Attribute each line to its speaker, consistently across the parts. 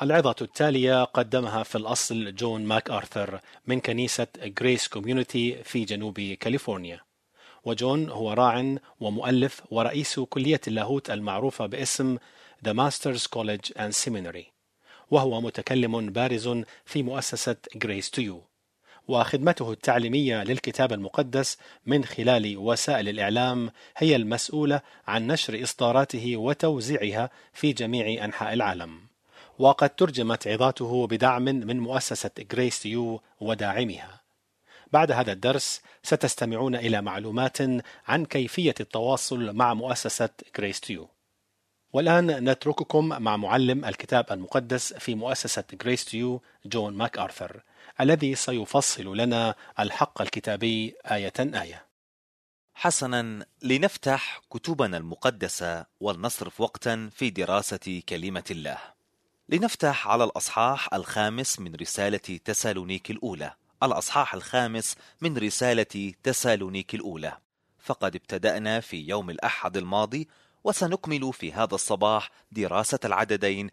Speaker 1: العظة التالية قدمها في الأصل جون ماك آرثر من كنيسة غريس كوميونيتي في جنوب كاليفورنيا. وجون هو راع ومؤلف ورئيس كلية اللاهوت المعروفة باسم The Masters College and Seminary، وهو متكلم بارز في مؤسسة Grace to You، وخدمته التعليمية للكتاب المقدس من خلال وسائل الإعلام هي المسؤولة عن نشر إصداراته وتوزيعها في جميع أنحاء العالم. وقد ترجمت عظاته بدعم من مؤسسة Grace to You وداعمها. بعد هذا الدرس ستستمعون إلى معلومات عن كيفية التواصل مع مؤسسة Grace to You. والآن نترككم مع معلم الكتاب المقدس في مؤسسة Grace to You جون ماك آرثر، الذي سيفصل لنا الحق الكتابي آية آية.
Speaker 2: حسنا، لنفتح كتبنا المقدسة ولنصرف وقتا في دراسة كلمة الله. لنفتح على الأصحاح 5 من رسالة تسالونيك الأولى. الأصحاح 5 من رسالة تسالونيك الأولى. فقد ابتدأنا في يوم الأحد الماضي، وسنكمل في هذا الصباح دراسة العددين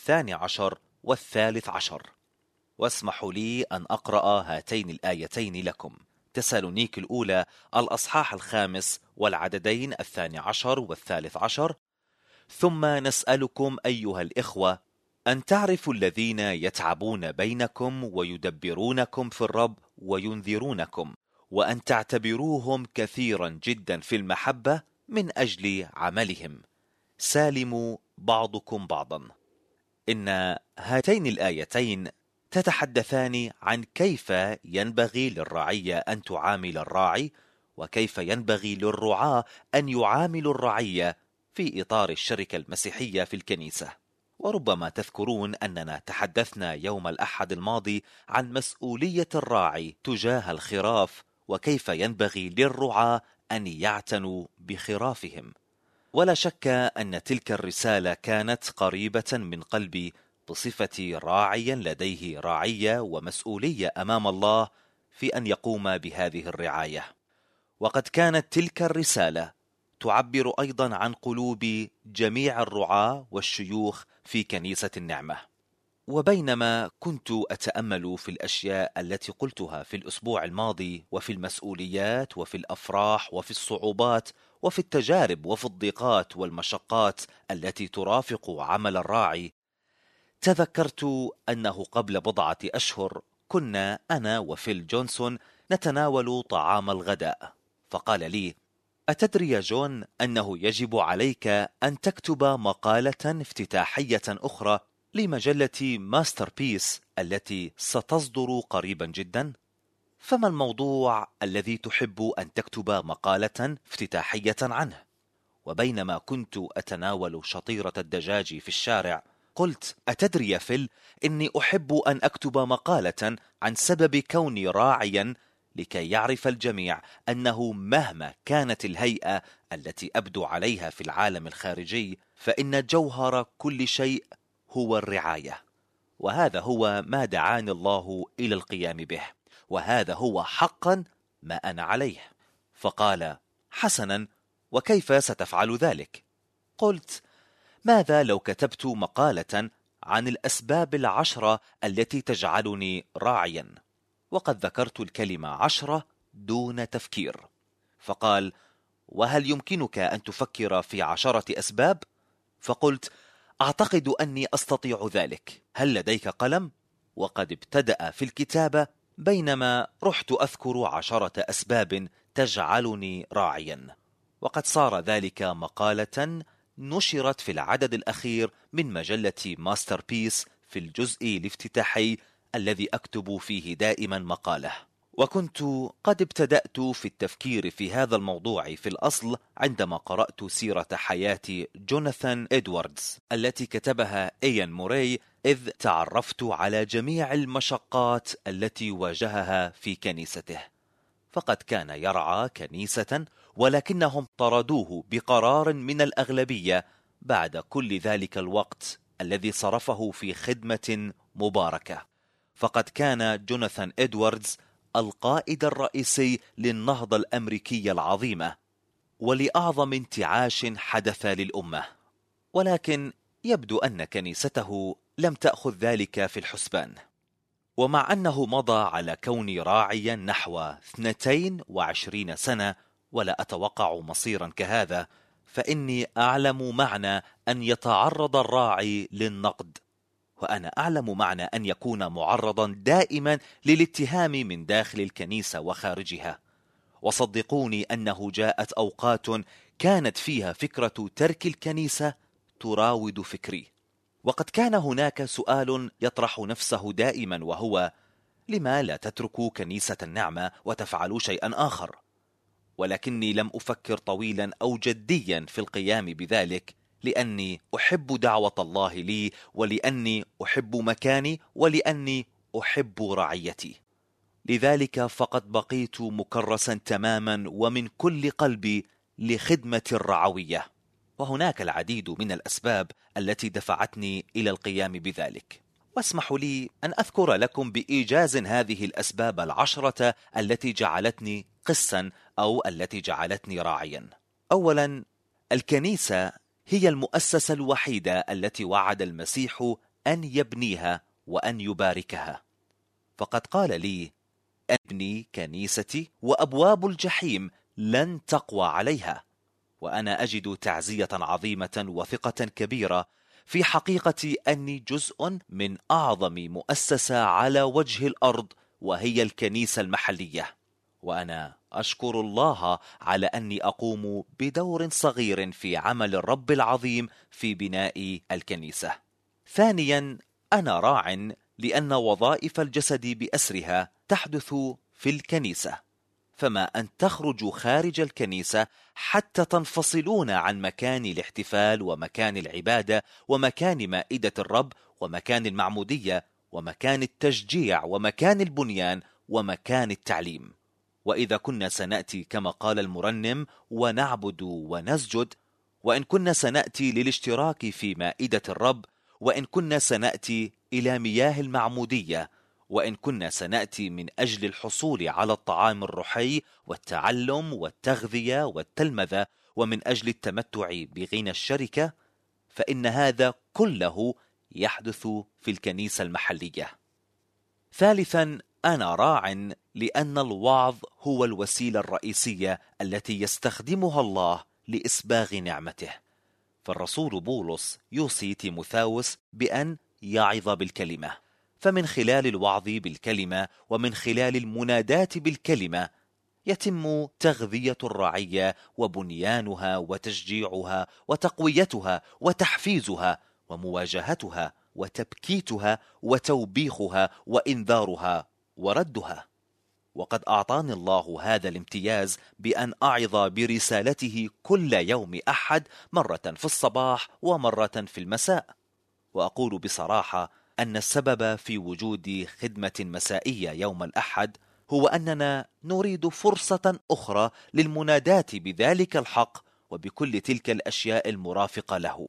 Speaker 2: 12 و13. واسمحوا لي أن أقرأ هاتين الآيتين لكم. تسالونيك الأولى الأصحاح 5 والعددين 12 و13. ثم نسألكم أيها الإخوة أن تعرفوا الذين يتعبون بينكم ويدبرونكم في الرب وينذرونكم، وأن تعتبروهم كثيرا جدا في المحبة من أجل عملهم، سالموا بعضكم بعضا. إن هاتين الآيتين تتحدثان عن كيف ينبغي للرعية أن تعامل الراعي، وكيف ينبغي للرعاة أن يعاملوا الرعية في إطار الشركة المسيحية في الكنيسة. وربما تذكرون أننا تحدثنا يوم الأحد الماضي عن مسؤولية الراعي تجاه الخراف، وكيف ينبغي للرعاة أن يعتنوا بخرافهم. ولا شك أن تلك الرسالة كانت قريبة من قلبي بصفتي راعيا لديه راعية ومسؤولية أمام الله في أن يقوم بهذه الرعاية. وقد كانت تلك الرسالة تعبر أيضا عن قلوب جميع الرعاة والشيوخ في كنيسة النعمة. وبينما كنت أتأمل في الأشياء التي قلتها في الأسبوع الماضي، وفي المسؤوليات وفي الأفراح وفي الصعوبات وفي التجارب وفي الضيقات والمشقات التي ترافق عمل الراعي، تذكرت أنه قبل بضعة أشهر كنا أنا وفيل جونسون نتناول طعام الغداء، فقال لي: أتدري يا جون أنه يجب عليك أن تكتب مقالة افتتاحية أخرى لمجلة ماستر بيس التي ستصدر قريبا جدا؟ فما الموضوع الذي تحب أن تكتب مقالة افتتاحية عنه؟ وبينما كنت أتناول شطيرة الدجاج في الشارع قلت: أتدري يا فيل، إني أحب أن أكتب مقالة عن سبب كوني راعيا، لكي يعرف الجميع أنه مهما كانت الهيئة التي أبدو عليها في العالم الخارجي، فإن جوهر كل شيء هو الرعاية. وهذا هو ما دعاني الله إلى القيام به، وهذا هو حقا ما أنا عليه. فقال: حسنا، وكيف ستفعل ذلك؟ قلت: ماذا لو كتبت مقالة عن الأسباب 10 التي تجعلني راعيا؟ وقد ذكرت الكلمة 10 دون تفكير. فقال: وهل يمكنك أن تفكر في 10 أسباب؟ فقلت: أعتقد أني أستطيع ذلك. هل لديك قلم؟ وقد ابتدأ في الكتابة بينما رحت أذكر 10 أسباب تجعلني راعيا، وقد صار ذلك مقالة نشرت في العدد الأخير من مجلة ماستر بيس في الجزء الافتتاحي الذي أكتب فيه دائما مقالة. وكنت قد ابتدأت في التفكير في هذا الموضوع في الأصل عندما قرأت سيرة حياة جوناثان إدواردز التي كتبها إيان موراي، إذ تعرفت على جميع المشقات التي واجهها في كنيسته. فقد كان يرعى كنيسة، ولكنهم طردوه بقرار من الأغلبية بعد كل ذلك الوقت الذي صرفه في خدمة مباركة. فقد كان جوناثان إدواردز القائد الرئيسي للنهضة الأمريكية العظيمة ولأعظم انتعاش حدث للأمة، ولكن يبدو أن كنيسته لم تأخذ ذلك في الحسبان. ومع أنه مضى على كوني راعيا نحو 22 سنة ولا أتوقع مصيرا كهذا، فإني أعلم معنى أن يتعرض الراعي للنقد، وأنا أعلم معنى أن يكون معرضا دائما للاتهام من داخل الكنيسة وخارجها. وصدقوني أنه جاءت أوقات كانت فيها فكرة ترك الكنيسة تراود فكري، وقد كان هناك سؤال يطرح نفسه دائما، وهو: لما لا تتركوا كنيسة النعمة وتفعلوا شيئا آخر؟ ولكني لم أفكر طويلا أو جديا في القيام بذلك، لأني أحب دعوة الله لي، ولأني أحب مكاني، ولأني أحب رعيتي. لذلك فقد بقيت مكرسا تماما ومن كل قلبي لخدمة الرعوية. وهناك العديد من الأسباب التي دفعتني إلى القيام بذلك، واسمحوا لي أن أذكر لكم بإيجاز هذه الأسباب 10 التي جعلتني قسا أو التي جعلتني راعيا. أولا، الكنيسة هي المؤسسة الوحيدة التي وعد المسيح أن يبنيها وأن يباركها، فقد قال لي: أبني كنيستي وأبواب الجحيم لن تقوى عليها. وأنا أجد تعزية عظيمة وثقة كبيرة في حقيقة أني جزء من أعظم مؤسسة على وجه الأرض، وهي الكنيسة المحلية. وأنا أشكر الله على أني أقوم بدور صغير في عمل الرب العظيم في بناء الكنيسة. ثانيا، أنا راع لأن وظائف الجسد بأسرها تحدث في الكنيسة، فما أن تخرجوا خارج الكنيسة حتى تنفصلون عن مكان الاحتفال ومكان العبادة ومكان مائدة الرب ومكان المعمودية ومكان التشجيع ومكان البنيان ومكان التعليم. وإذا كنا سنأتي كما قال المرنم ونعبد ونسجد، وإن كنا سنأتي للاشتراك في مائدة الرب، وإن كنا سنأتي إلى مياه المعمودية، وإن كنا سنأتي من أجل الحصول على الطعام الروحي والتعلم والتغذية والتلمذة، ومن أجل التمتع بغنى الشركة، فإن هذا كله يحدث في الكنيسة المحلية. ثالثا، أنا راع لأن الوعظ هو الوسيلة الرئيسية التي يستخدمها الله لإسباغ نعمته. فالرسول بولس يوصي تيموثاوس بأن يعظ بالكلمة، فمن خلال الوعظ بالكلمة ومن خلال المنادات بالكلمة يتم تغذية الرعية وبنيانها وتشجيعها وتقويتها وتحفيزها ومواجهتها وتبكيتها وتوبيخها وإنذارها وردها. وقد أعطاني الله هذا الامتياز بأن أعظ برسالته كل يوم أحد، مرة في الصباح ومرة في المساء. وأقول بصراحة أن السبب في وجود خدمة مسائية يوم الأحد هو أننا نريد فرصة أخرى للمنادات بذلك الحق وبكل تلك الأشياء المرافقة له.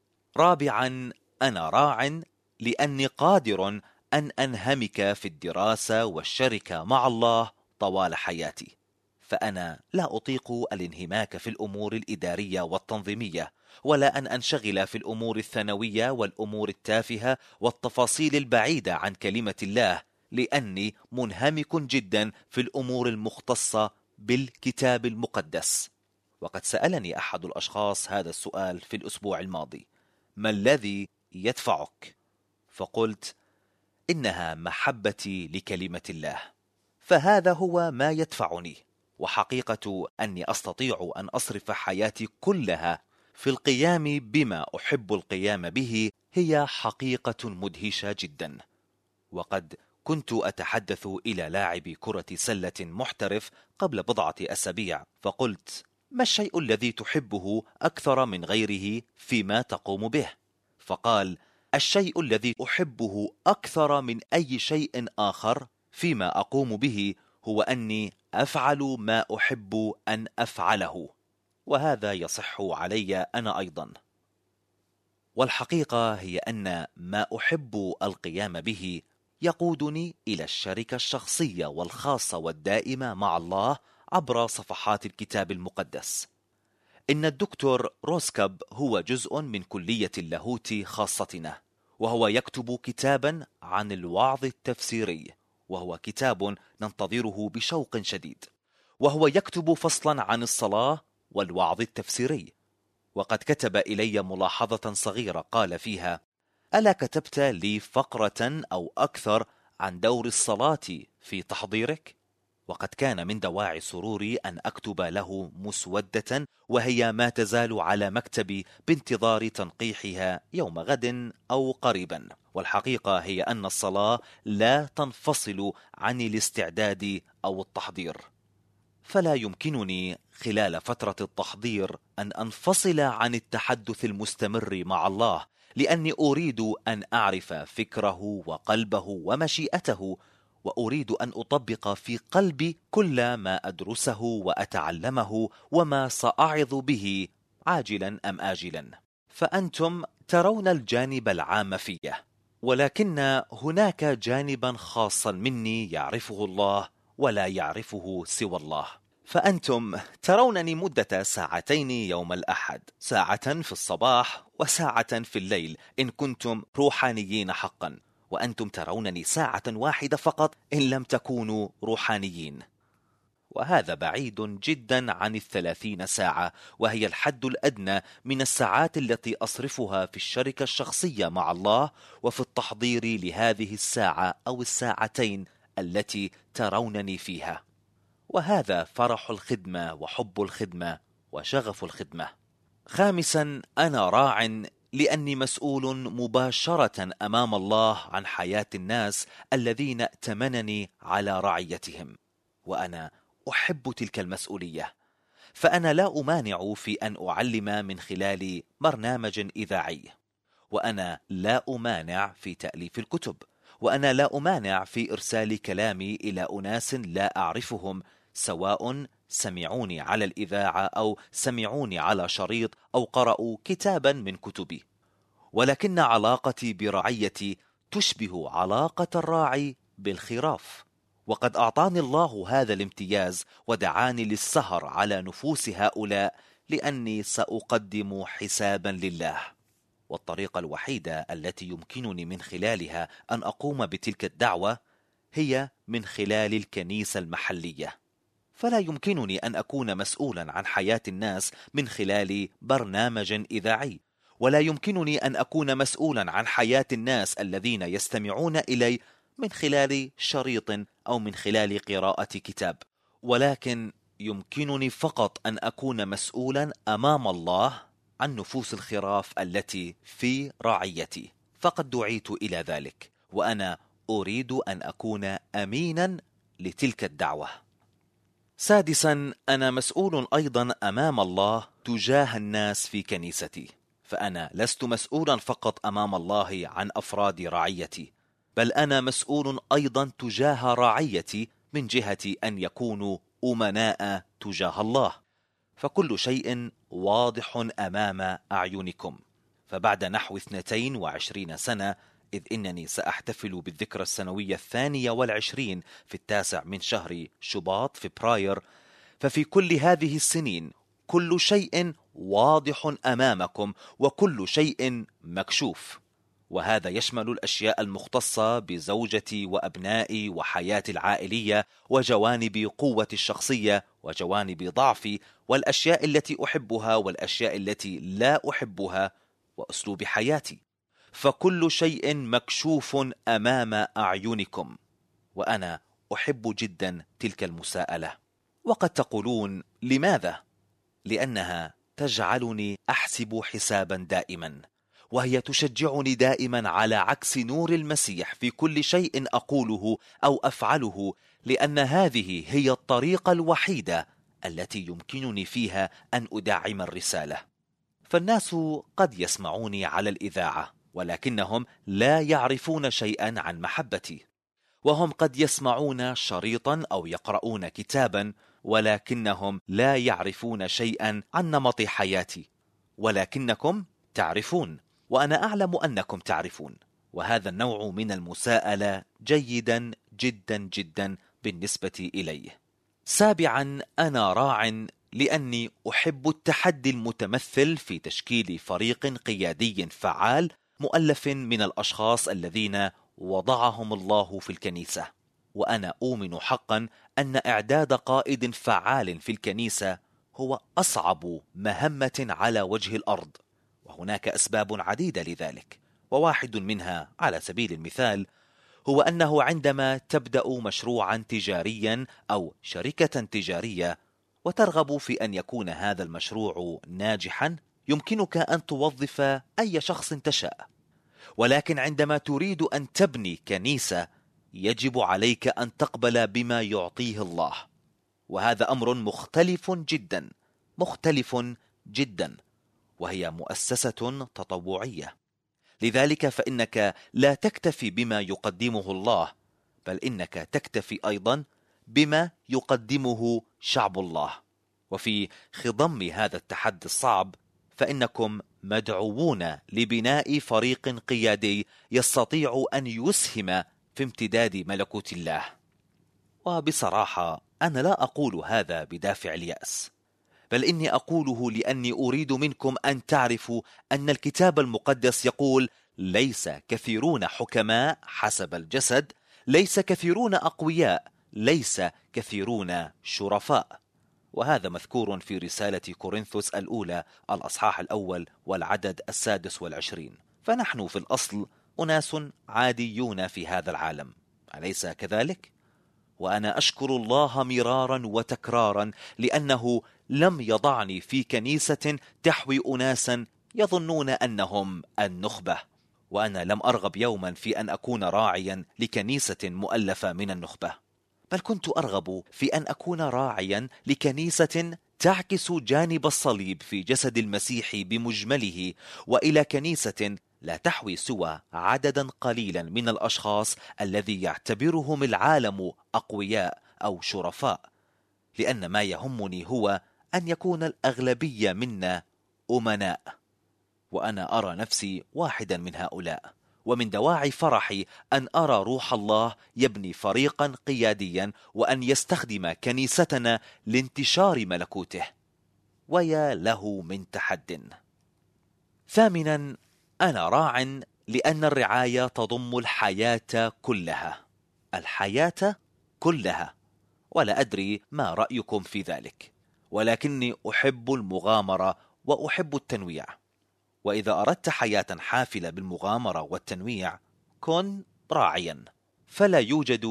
Speaker 2: رابعا، أنا راع لأني قادر أن أنهمك في الدراسة والشركة مع الله طوال حياتي، فأنا لا أطيق الانهماك في الأمور الإدارية والتنظيمية، ولا أن أنشغل في الأمور الثانوية والأمور التافهة والتفاصيل البعيدة عن كلمة الله، لأني منهمك جدا في الأمور المختصة بالكتاب المقدس. وقد سألني أحد الأشخاص هذا السؤال في الأسبوع الماضي: ما الذي يدفعك؟ فقلت: إنها محبتي لكلمة الله، فهذا هو ما يدفعني. وحقيقة أني أستطيع أن أصرف حياتي كلها في القيام بما أحب القيام به هي حقيقة مدهشة جدا. وقد كنت أتحدث إلى لاعب كرة سلة محترف قبل بضعة أسابيع، فقلت: ما الشيء الذي تحبه أكثر من غيره فيما تقوم به؟ فقال: الشيء الذي أحبه أكثر من أي شيء آخر فيما أقوم به هو أني أفعل ما أحب أن أفعله، وهذا يصح علي أنا أيضا. والحقيقة هي أن ما أحب القيام به يقودني إلى الشركة الشخصية والخاصة والدائمة مع الله عبر صفحات الكتاب المقدس. إن الدكتور روسكاب هو جزء من كلية اللاهوت خاصتنا، وهو يكتب كتابا عن الوعظ التفسيري، وهو كتاب ننتظره بشوق شديد، وهو يكتب فصلا عن الصلاة والوعظ التفسيري. وقد كتب إلي ملاحظة صغيرة قال فيها: ألا كتبت لي فقرة أو أكثر عن دور الصلاة في تحضيرك؟ وقد كان من دواعي سروري أن أكتب له مسودة، وهي ما تزال على مكتبي بانتظار تنقيحها يوم غد أو قريبا. والحقيقة هي أن الصلاة لا تنفصل عن الاستعداد أو التحضير، فلا يمكنني خلال فترة التحضير أن أنفصل عن التحدث المستمر مع الله، لأني أريد أن أعرف فكره وقلبه ومشيئته، وأريد أن أطبق في قلبي كل ما أدرسه وأتعلمه وما سأعظ به عاجلا أم آجلا. فأنتم ترون الجانب العام فيه، ولكن هناك جانبا خاصا مني يعرفه الله ولا يعرفه سوى الله. فأنتم ترونني مدة ساعتين يوم الأحد، ساعة في الصباح وساعة في الليل إن كنتم روحانيين حقا، وأنتم ترونني ساعة واحدة فقط إن لم تكونوا روحانيين. وهذا بعيد جدا عن 30 ساعة، وهي الحد الأدنى من الساعات التي أصرفها في الشركة الشخصية مع الله وفي التحضير لهذه الساعة أو الساعتين التي ترونني فيها. وهذا فرح الخدمة وحب الخدمة وشغف الخدمة. خامسا، أنا راع لأني مسؤول مباشرة أمام الله عن حياة الناس الذين ائتمنني على رعيتهم، وأنا أحب تلك المسؤولية. فأنا لا أمانع في أن أعلم من خلال برنامج إذاعي، وأنا لا أمانع في تأليف الكتب، وأنا لا أمانع في إرسال كلامي إلى أناس لا أعرفهم، سواء سمعوني على الإذاعة أو سمعوني على شريط أو قرأوا كتابا من كتبي. ولكن علاقتي برعيتي تشبه علاقة الراعي بالخراف، وقد أعطاني الله هذا الامتياز ودعاني للسهر على نفوس هؤلاء، لأني سأقدم حسابا لله. والطريقة الوحيدة التي يمكنني من خلالها أن أقوم بتلك الدعوة هي من خلال الكنيسة المحلية. فلا يمكنني أن أكون مسؤولا عن حياة الناس من خلال برنامج إذاعي، ولا يمكنني أن أكون مسؤولا عن حياة الناس الذين يستمعون إلي من خلال شريط أو من خلال قراءة كتاب، ولكن يمكنني فقط أن أكون مسؤولا أمام الله عن نفوس الخراف التي في رعيتي، فقد دعيت إلى ذلك، وأنا أريد أن أكون أمينا لتلك الدعوة. سادسا، أنا مسؤول أيضا أمام الله تجاه الناس في كنيستي، فأنا لست مسؤولا فقط أمام الله عن أفراد رعيتي، بل أنا مسؤول أيضا تجاه رعيتي من جهة أن يكونوا أمناء تجاه الله. فكل شيء واضح أمام أعينكم. فبعد نحو 22 سنة، إذ إنني سأحتفل بالذكرى السنوية 22 في 9 من شهر شباط فبراير، ففي كل هذه السنين كل شيء واضح أمامكم وكل شيء مكشوف، وهذا يشمل الأشياء المختصة بزوجتي وأبنائي وحياتي العائلية وجوانب قوتي الشخصية وجوانب ضعفي والأشياء التي أحبها والأشياء التي لا أحبها وأسلوب حياتي. فكل شيء مكشوف أمام أعينكم، وأنا أحب جدا تلك المساءلة. وقد تقولون لماذا؟ لأنها تجعلني أحسب حسابا دائما، وهي تشجعني دائما على عكس نور المسيح في كل شيء أقوله أو أفعله، لأن هذه هي الطريقة الوحيدة التي يمكنني فيها أن أدعم الرسالة. فالناس قد يسمعوني على الإذاعة، ولكنهم لا يعرفون شيئا عن محبتي، وهم قد يسمعون شريطا أو يقرؤون كتابا، ولكنهم لا يعرفون شيئا عن نمط حياتي، ولكنكم تعرفون، وأنا أعلم أنكم تعرفون. وهذا النوع من المساءلة جيدا جدا جدا بالنسبة إليه. سابعا، أنا راع لأني أحب التحدي المتمثل في تشكيل فريق قيادي فعال مؤلف من الأشخاص الذين وضعهم الله في الكنيسة. وأنا أؤمن حقا أن إعداد قائد فعال في الكنيسة هو أصعب مهمة على وجه الأرض، وهناك أسباب عديدة لذلك، وواحد منها على سبيل المثال هو أنه عندما تبدأ مشروعا تجاريا أو شركة تجارية وترغب في أن يكون هذا المشروع ناجحا، يمكنك أن توظف أي شخص تشاء، ولكن عندما تريد أن تبني كنيسة يجب عليك أن تقبل بما يعطيه الله، وهذا أمر مختلف جدا، وهي مؤسسة تطوعية. لذلك فإنك لا تكتفي بما يقدمه الله، بل إنك تكتفي أيضا بما يقدمه شعب الله. وفي خضم هذا التحدي الصعب فإنكم مدعوون لبناء فريق قيادي يستطيع أن يسهم في امتداد ملكوت الله. وبصراحة أنا لا أقول هذا بدافع اليأس، بل إني أقوله لأني أريد منكم أن تعرفوا أن الكتاب المقدس يقول: ليس كثيرون حكماء حسب الجسد، ليس كثيرون أقوياء، ليس كثيرون شرفاء. وهذا مذكور في رسالة كورنثوس الأولى الأصحاح الأول والعدد 26. فنحن في الأصل أناس عاديون في هذا العالم، أليس كذلك؟ وأنا أشكر الله مرارا وتكرارا لأنه لم يضعني في كنيسة تحوي أناسا يظنون أنهم النخبة، وأنا لم أرغب يوما في أن أكون راعيا لكنيسة مؤلفة من النخبة، بل كنت أرغب في أن أكون راعيا لكنيسة تعكس جانب الصليب في جسد المسيح بمجمله، وإلى كنيسة لا تحوي سوى عددا قليلا من الأشخاص الذي يعتبرهم العالم أقوياء أو شرفاء، لأن ما يهمني هو أن يكون الأغلبية منا أمناء، وأنا أرى نفسي واحدا من هؤلاء. ومن دواعي فرحي أن أرى روح الله يبني فريقا قياديا وأن يستخدم كنيستنا لانتشار ملكوته، ويا له من تحد. ثامنا، أنا راع لأن الرعاية تضم الحياة كلها، ولا أدري ما رأيكم في ذلك، ولكني أحب المغامرة وأحب التنويع. وإذا أردت حياة حافلة بالمغامرة والتنويع كن راعيا. فلا يوجد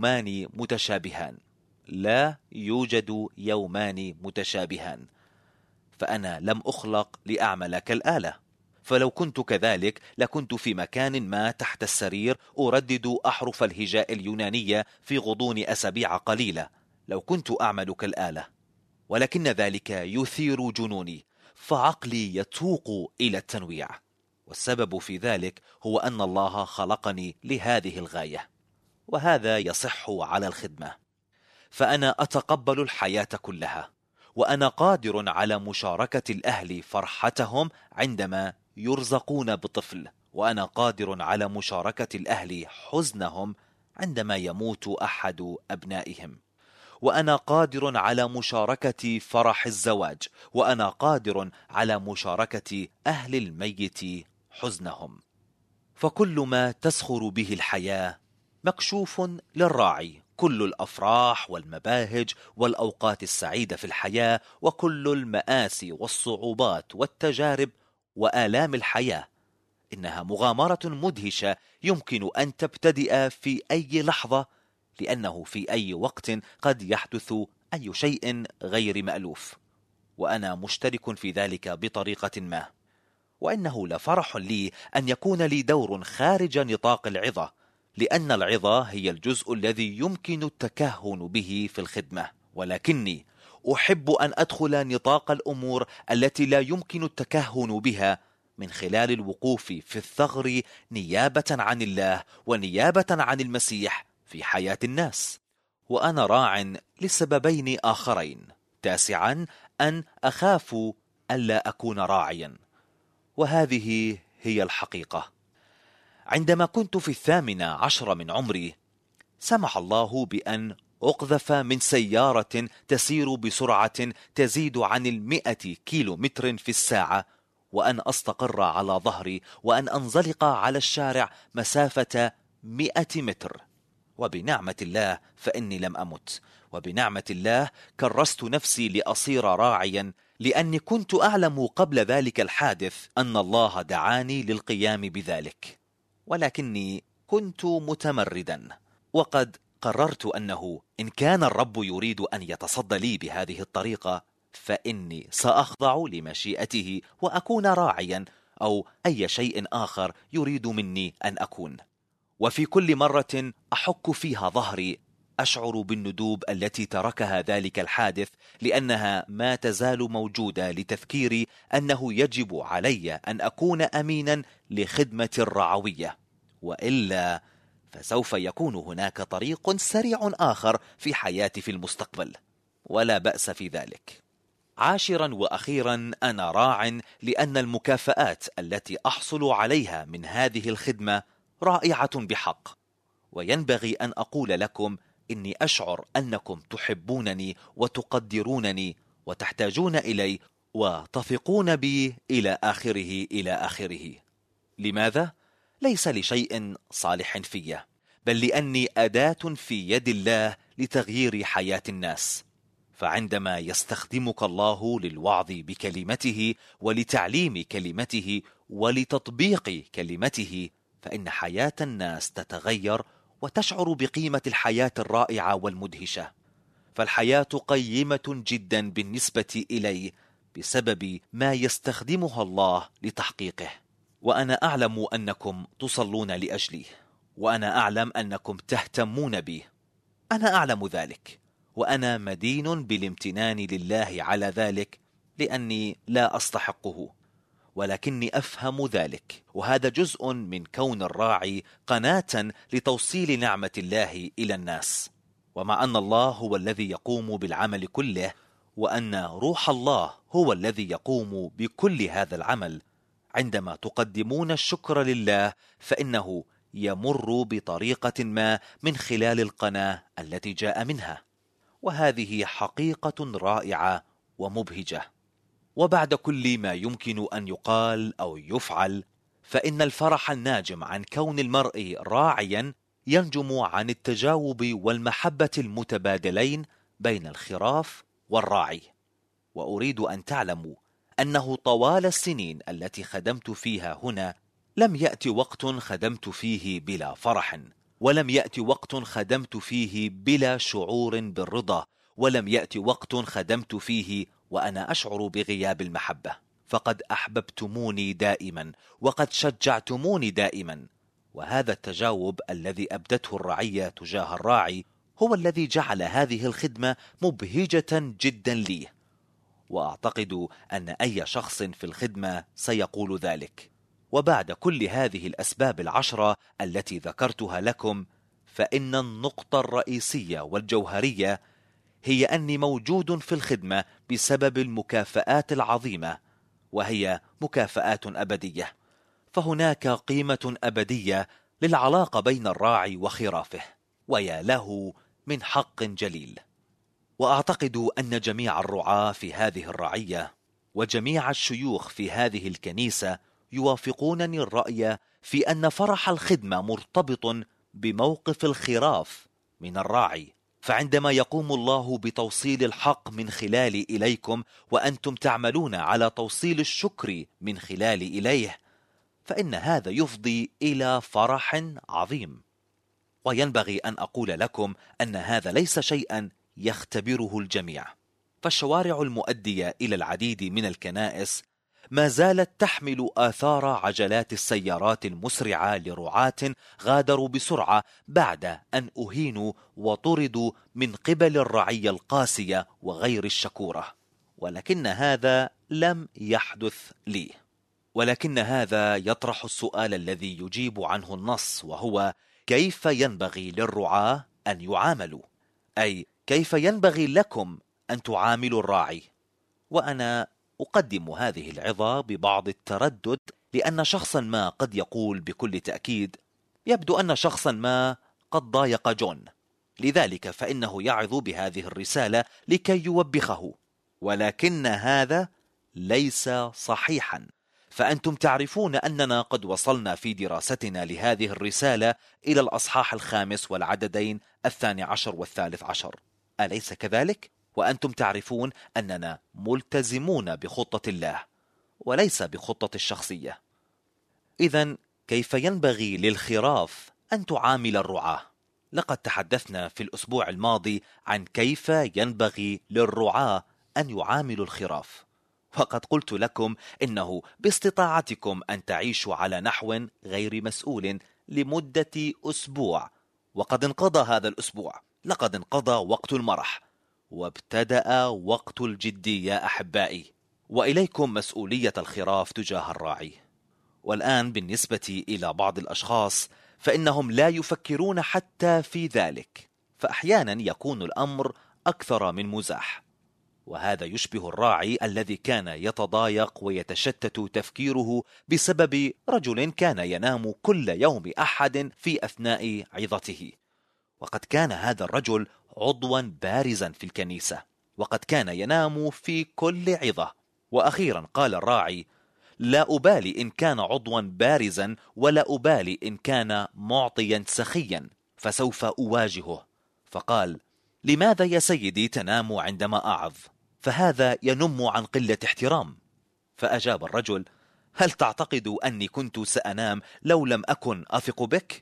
Speaker 2: يومان متشابهان، فأنا لم أخلق لأعمل كالآلة، فلو كنت كذلك لكنت في مكان ما تحت السرير أردد أحرف الهجاء اليونانية في غضون أسابيع قليلة لو كنت أعمل كالآلة، ولكن ذلك يثير جنوني، فعقلي يتوق إلى التنويع، والسبب في ذلك هو أن الله خلقني لهذه الغاية، وهذا يصح على الخدمة. فأنا أتقبل الحياة كلها، وأنا قادر على مشاركة الأهل فرحتهم عندما يرزقون بطفل، وأنا قادر على مشاركة الأهل حزنهم عندما يموت أحد أبنائهم، وأنا قادر على مشاركة فرح الزواج، وأنا قادر على مشاركة أهل الميت حزنهم. فكل ما تسخر به الحياة مكشوف للراعي، كل الأفراح والمباهج والأوقات السعيدة في الحياة، وكل المآسي والصعوبات والتجارب وآلام الحياة، إنها مغامرة مدهشة يمكن أن تبتدئ في أي لحظة، لأنه في أي وقت قد يحدث أي شيء غير مألوف، وأنا مشترك في ذلك بطريقة ما. وإنه لفرح لي أن يكون لي دور خارج نطاق العظة، لأن العظة هي الجزء الذي يمكن التكهن به في الخدمة، ولكني أحب أن أدخل نطاق الأمور التي لا يمكن التكهن بها من خلال الوقوف في الثغر نيابة عن الله ونيابة عن المسيح في حياة الناس. وأنا راع لسببين آخرين. تاسعا، أن أخاف ألا أكون راعيا، وهذه هي الحقيقة. عندما كنت في 18 من عمري سمح الله بأن أقذف من سيارة تسير بسرعة تزيد عن 100 كيلومتر في الساعة، وأن أستقر على ظهري وأن أنزلق على الشارع مسافة 100 متر. وبنعمة الله فإني لم أمت، وبنعمة الله كرست نفسي لأصير راعيا، لأني كنت أعلم قبل ذلك الحادث أن الله دعاني للقيام بذلك، ولكني كنت متمردا، وقد قررت أنه إن كان الرب يريد أن يتصدى لي بهذه الطريقة فإني سأخضع لمشيئته وأكون راعيا أو أي شيء آخر يريد مني أن أكون. وفي كل مرة أحك فيها ظهري أشعر بالندوب التي تركها ذلك الحادث، لأنها ما تزال موجودة لتذكيري أنه يجب علي أن أكون أمينا لخدمة الرعوية، وإلا فسوف يكون هناك طريق سريع آخر في حياتي في المستقبل، ولا بأس في ذلك. عاشرا وأخيرا، أنا راع لأن المكافآت التي أحصل عليها من هذه الخدمة رائعة بحق، وينبغي أن أقول لكم إني أشعر أنكم تحبونني وتقدرونني وتحتاجون إلي وتثقون بي إلى آخره. لماذا؟ ليس لشيء صالح في، بل لأني أداة في يد الله لتغيير حياة الناس. فعندما يستخدمك الله للوعظ بكلمته ولتعليم كلمته ولتطبيق كلمته، فإن حياة الناس تتغير وتشعر بقيمة الحياة الرائعة والمدهشة. فالحياة قيمة جدا بالنسبة إلي بسبب ما يستخدمها الله لتحقيقه. وأنا أعلم أنكم تصلون لأجلي، وأنا أعلم أنكم تهتمون بي، أنا أعلم ذلك، وأنا مدين بالامتنان لله على ذلك، لأني لا أستحقه، ولكني أفهم ذلك، وهذا جزء من كون الراعي قناة لتوصيل نعمة الله إلى الناس. ومع أن الله هو الذي يقوم بالعمل كله، وأن روح الله هو الذي يقوم بكل هذا العمل، عندما تقدمون الشكر لله فإنه يمر بطريقة ما من خلال القناة التي جاء منها، وهذه حقيقة رائعة ومبهجة. وبعد كل ما يمكن أن يقال أو يفعل، فإن الفرح الناجم عن كون المرء راعيا ينجم عن التجاوب والمحبة المتبادلين بين الخراف والراعي. وأريد أن تعلموا أنه طوال السنين التي خدمت فيها هنا لم يأتي وقت خدمت فيه بلا فرح، ولم يأتي وقت خدمت فيه بلا شعور بالرضا، ولم يأتي وقت خدمت فيه وأنا أشعر بغياب المحبة. فقد أحببتموني دائما، وقد شجعتموني دائما، وهذا التجاوب الذي أبدته الرعية تجاه الراعي هو الذي جعل هذه الخدمة مبهجة جدا لي، وأعتقد أن أي شخص في الخدمة سيقول ذلك. وبعد كل هذه الأسباب العشرة التي ذكرتها لكم، فإن النقطة الرئيسية والجوهرية هي أني موجود في الخدمة بسبب المكافآت العظيمة، وهي مكافآت أبدية. فهناك قيمة أبدية للعلاقة بين الراعي وخرافه، ويا له من حق جليل. وأعتقد أن جميع الرعاة في هذه الرعية وجميع الشيوخ في هذه الكنيسة يوافقونني الرأي في أن فرح الخدمة مرتبط بموقف الخراف من الراعي. فعندما يقوم الله بتوصيل الحق من خلال إليكم، وأنتم تعملون على توصيل الشكر من خلال إليه، فإن هذا يفضي إلى فرح عظيم. وينبغي أن أقول لكم أن هذا ليس شيئا يختبره الجميع، فالشوارع المؤدية إلى العديد من الكنائس ما زالت تحمل آثار عجلات السيارات المسرعة لرعاة غادروا بسرعة بعد أن أهينوا وطردوا من قبل الرعية القاسية وغير الشكورة. ولكن هذا لم يحدث لي، ولكن هذا يطرح السؤال الذي يجيب عنه النص، وهو كيف ينبغي للرعاة أن يعاملوا، أي كيف ينبغي لكم أن تعاملوا الراعي. وأنا أقدم هذه العظة ببعض التردد، لأن شخصا ما قد يقول بكل تأكيد يبدو أن شخصا ما قد ضايق جون، لذلك فإنه يعظ بهذه الرسالة لكي يوبخه، ولكن هذا ليس صحيحا. فأنتم تعرفون أننا قد وصلنا في دراستنا لهذه الرسالة إلى الأصحاح 5 والعددين 12 و13، أليس كذلك؟ وأنتم تعرفون أننا ملتزمون بخطة الله وليس بخطة الشخصية. إذن كيف ينبغي للخراف أن تعامل الرعاة؟ لقد تحدثنا في الأسبوع الماضي عن كيف ينبغي للرعاة أن يعاملوا الخراف، وقد قلت لكم إنه باستطاعتكم أن تعيشوا على نحو غير مسؤول لمدة أسبوع، وقد انقضى هذا الأسبوع. لقد انقضى وقت المرح وابتدأ وقت الجدية أحبائي، وإليكم مسؤولية الخراف تجاه الراعي. والآن بالنسبة إلى بعض الأشخاص فإنهم لا يفكرون حتى في ذلك، فأحيانا يكون الأمر أكثر من مزاح، وهذا يشبه الراعي الذي كان يتضايق ويتشتت تفكيره بسبب رجل كان ينام كل يوم أحد في أثناء عظته، وقد كان هذا الرجل عضوا بارزا في الكنيسة، وقد كان ينام في كل عظة. وأخيرا قال الراعي: لا أبالي إن كان عضوا بارزا ولا أبالي إن كان معطيا سخيا، فسوف أواجهه. فقال: لماذا يا سيدي تنام عندما أعظ؟ فهذا ينم عن قلة احترام. فأجاب الرجل: هل تعتقد أني كنت سأنام لو لم أكن أثق بك؟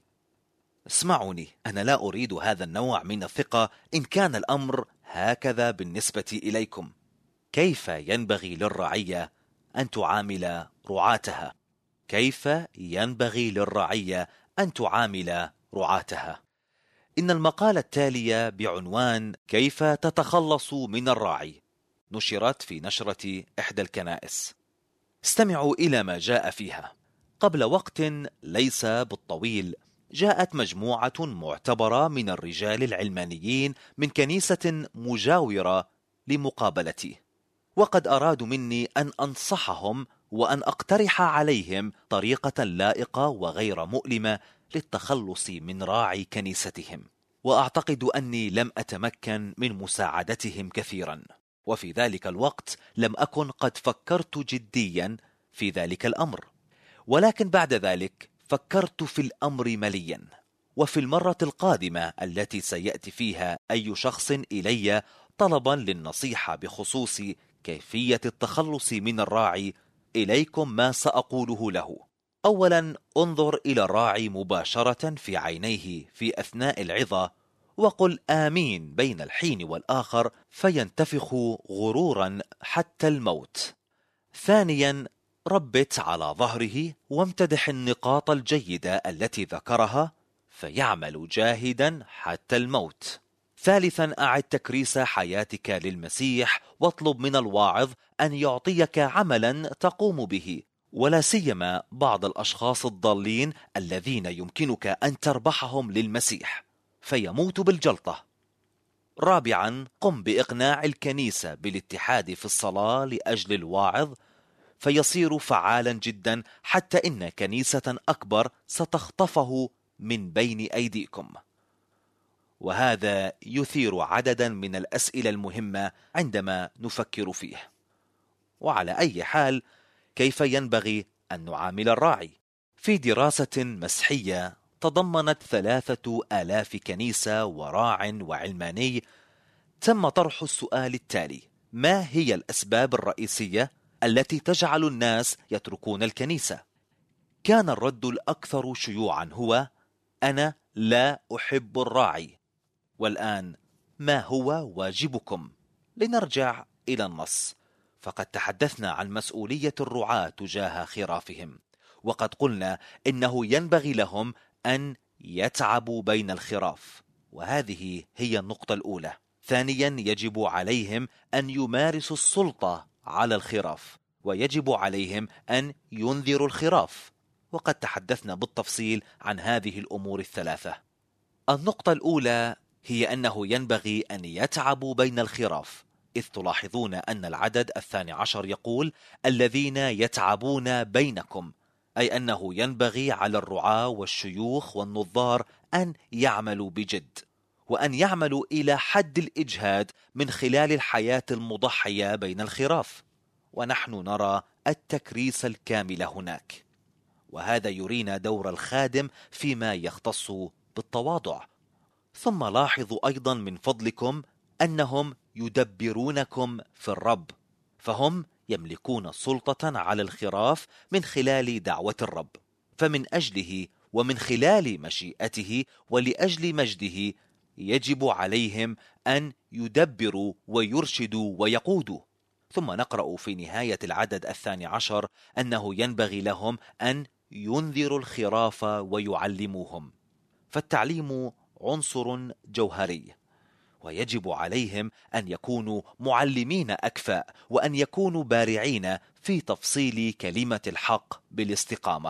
Speaker 2: اسمعوني، أنا لا أريد هذا النوع من الثقة إن كان الأمر هكذا بالنسبة إليكم. كيف ينبغي للرعية أن تعامل رعاتها؟ كيف ينبغي للرعية أن تعامل رعاتها؟ إن المقالة التالية بعنوان كيف تتخلص من الراعي نشرت في نشرة إحدى الكنائس. استمعوا إلى ما جاء فيها. قبل وقت ليس بالطويل جاءت مجموعة معتبرة من الرجال العلمانيين من كنيسة مجاورة لمقابلتي، وقد أرادوا مني أن أنصحهم وأن أقترح عليهم طريقة لائقة وغير مؤلمة للتخلص من راعي كنيستهم، وأعتقد أني لم أتمكن من مساعدتهم كثيرا. وفي ذلك الوقت لم أكن قد فكرت جديا في ذلك الأمر، ولكن بعد ذلك فكرت في الأمر مليا. وفي المرة القادمة التي سيأتي فيها أي شخص إلي طلبا للنصيحة بخصوص كيفية التخلص من الراعي، إليكم ما سأقوله له. أولا، انظر إلى الراعي مباشرة في عينيه في أثناء العظة وقل آمين بين الحين والآخر فينتفخ غرورا حتى الموت. ثانيا، ربت على ظهره وامتدح النقاط الجيدة التي ذكرها فيعمل جاهدا حتى الموت. ثالثا، أعد تكريس حياتك للمسيح واطلب من الواعظ أن يعطيك عملا تقوم به، ولا سيما بعض الأشخاص الضالين الذين يمكنك أن تربحهم للمسيح فيموت بالجلطة. رابعا، قم بإقناع الكنيسة بالاتحاد في الصلاة لأجل الواعظ فيصير فعالا جدا، حتى إن كنيسة أكبر ستخطفه من بين أيديكم. وهذا يثير عددا من الأسئلة المهمة عندما نفكر فيه. وعلى أي حال، كيف ينبغي أن نعامل الراعي؟ في دراسة مسيحية تضمنت 3000 كنيسة وراع وعلماني تم طرح السؤال التالي: ما هي الأسباب الرئيسية التي تجعل الناس يتركون الكنيسة؟ كان الرد الأكثر شيوعا هو: أنا لا أحب الراعي. والآن ما هو واجبكم؟ لنرجع إلى النص، فقد تحدثنا عن مسؤولية الرعاة تجاه خرافهم، وقد قلنا إنه ينبغي لهم أن يتعبوا بين الخراف، وهذه هي النقطة الأولى. ثانيا، يجب عليهم أن يمارسوا السلطة على الخراف، ويجب عليهم أن ينذروا الخراف، وقد تحدثنا بالتفصيل عن هذه الأمور الثلاثة. النقطة الأولى هي أنه ينبغي أن يتعبوا بين الخراف، إذ تلاحظون أن العدد 12 يقول: الذين يتعبون بينكم، أي أنه ينبغي على الرعاة والشيوخ والنظار أن يعملوا بجد، وأن يعملوا إلى حد الإجهاد من خلال الحياة المضحية بين الخراف. ونحن نرى التكريس الكامل هناك. وهذا يرينا دور الخادم فيما يختص بالتواضع. ثم لاحظوا أيضا من فضلكم أنهم يدبرونكم في الرب، فهم يملكون سلطة على الخراف من خلال دعوة الرب، فمن أجله ومن خلال مشيئته ولأجل مجده يجب عليهم أن يدبروا ويرشدوا ويقودوا. ثم نقرأ في نهاية العدد 12 أنه ينبغي لهم أن ينذروا الخراف ويعلموهم، فالتعليم عنصر جوهري، ويجب عليهم أن يكونوا معلمين أكفاء، وأن يكونوا بارعين في تفصيل كلمة الحق بالاستقامة.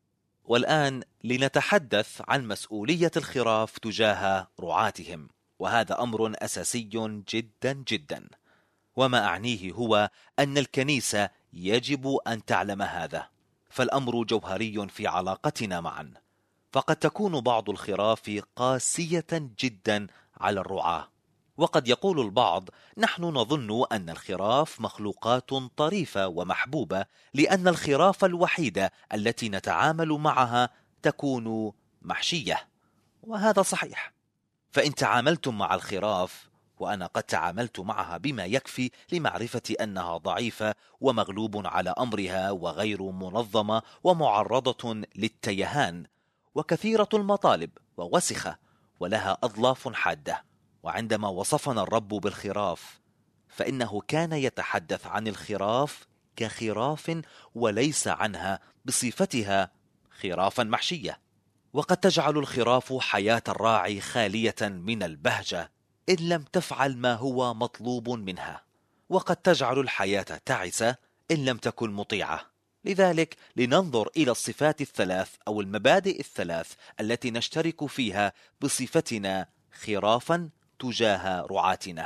Speaker 2: والآن لنتحدث عن مسؤولية الخراف تجاه رعاتهم، وهذا أمر أساسي جدا جدا. وما أعنيه هو أن الكنيسة يجب أن تعلم هذا، فالأمر جوهري في علاقتنا معا. فقد تكون بعض الخراف قاسية جدا على الرعاة، وقد يقول البعض: نحن نظن أن الخراف مخلوقات طريفة ومحبوبة، لأن الخراف الوحيدة التي نتعامل معها تكون محشية. وهذا صحيح، فإن تعاملتم مع الخراف، وأنا قد تعاملت معها بما يكفي لمعرفة أنها ضعيفة ومغلوب على أمرها وغير منظمة ومعرضة للتيهان وكثيرة المطالب ووسخة ولها أظلاف حادة. وعندما وصفنا الرب بالخراف فإنه كان يتحدث عن الخراف كخراف وليس عنها بصفتها خرافا محشية. وقد تجعل الخراف حياة الراعي خالية من البهجة إن لم تفعل ما هو مطلوب منها، وقد تجعل الحياة تعسة إن لم تكن مطيعة. لذلك لننظر إلى الصفات الثلاث أو المبادئ الثلاث التي نشترك فيها بصفتنا خرافا تجاه رعاتنا.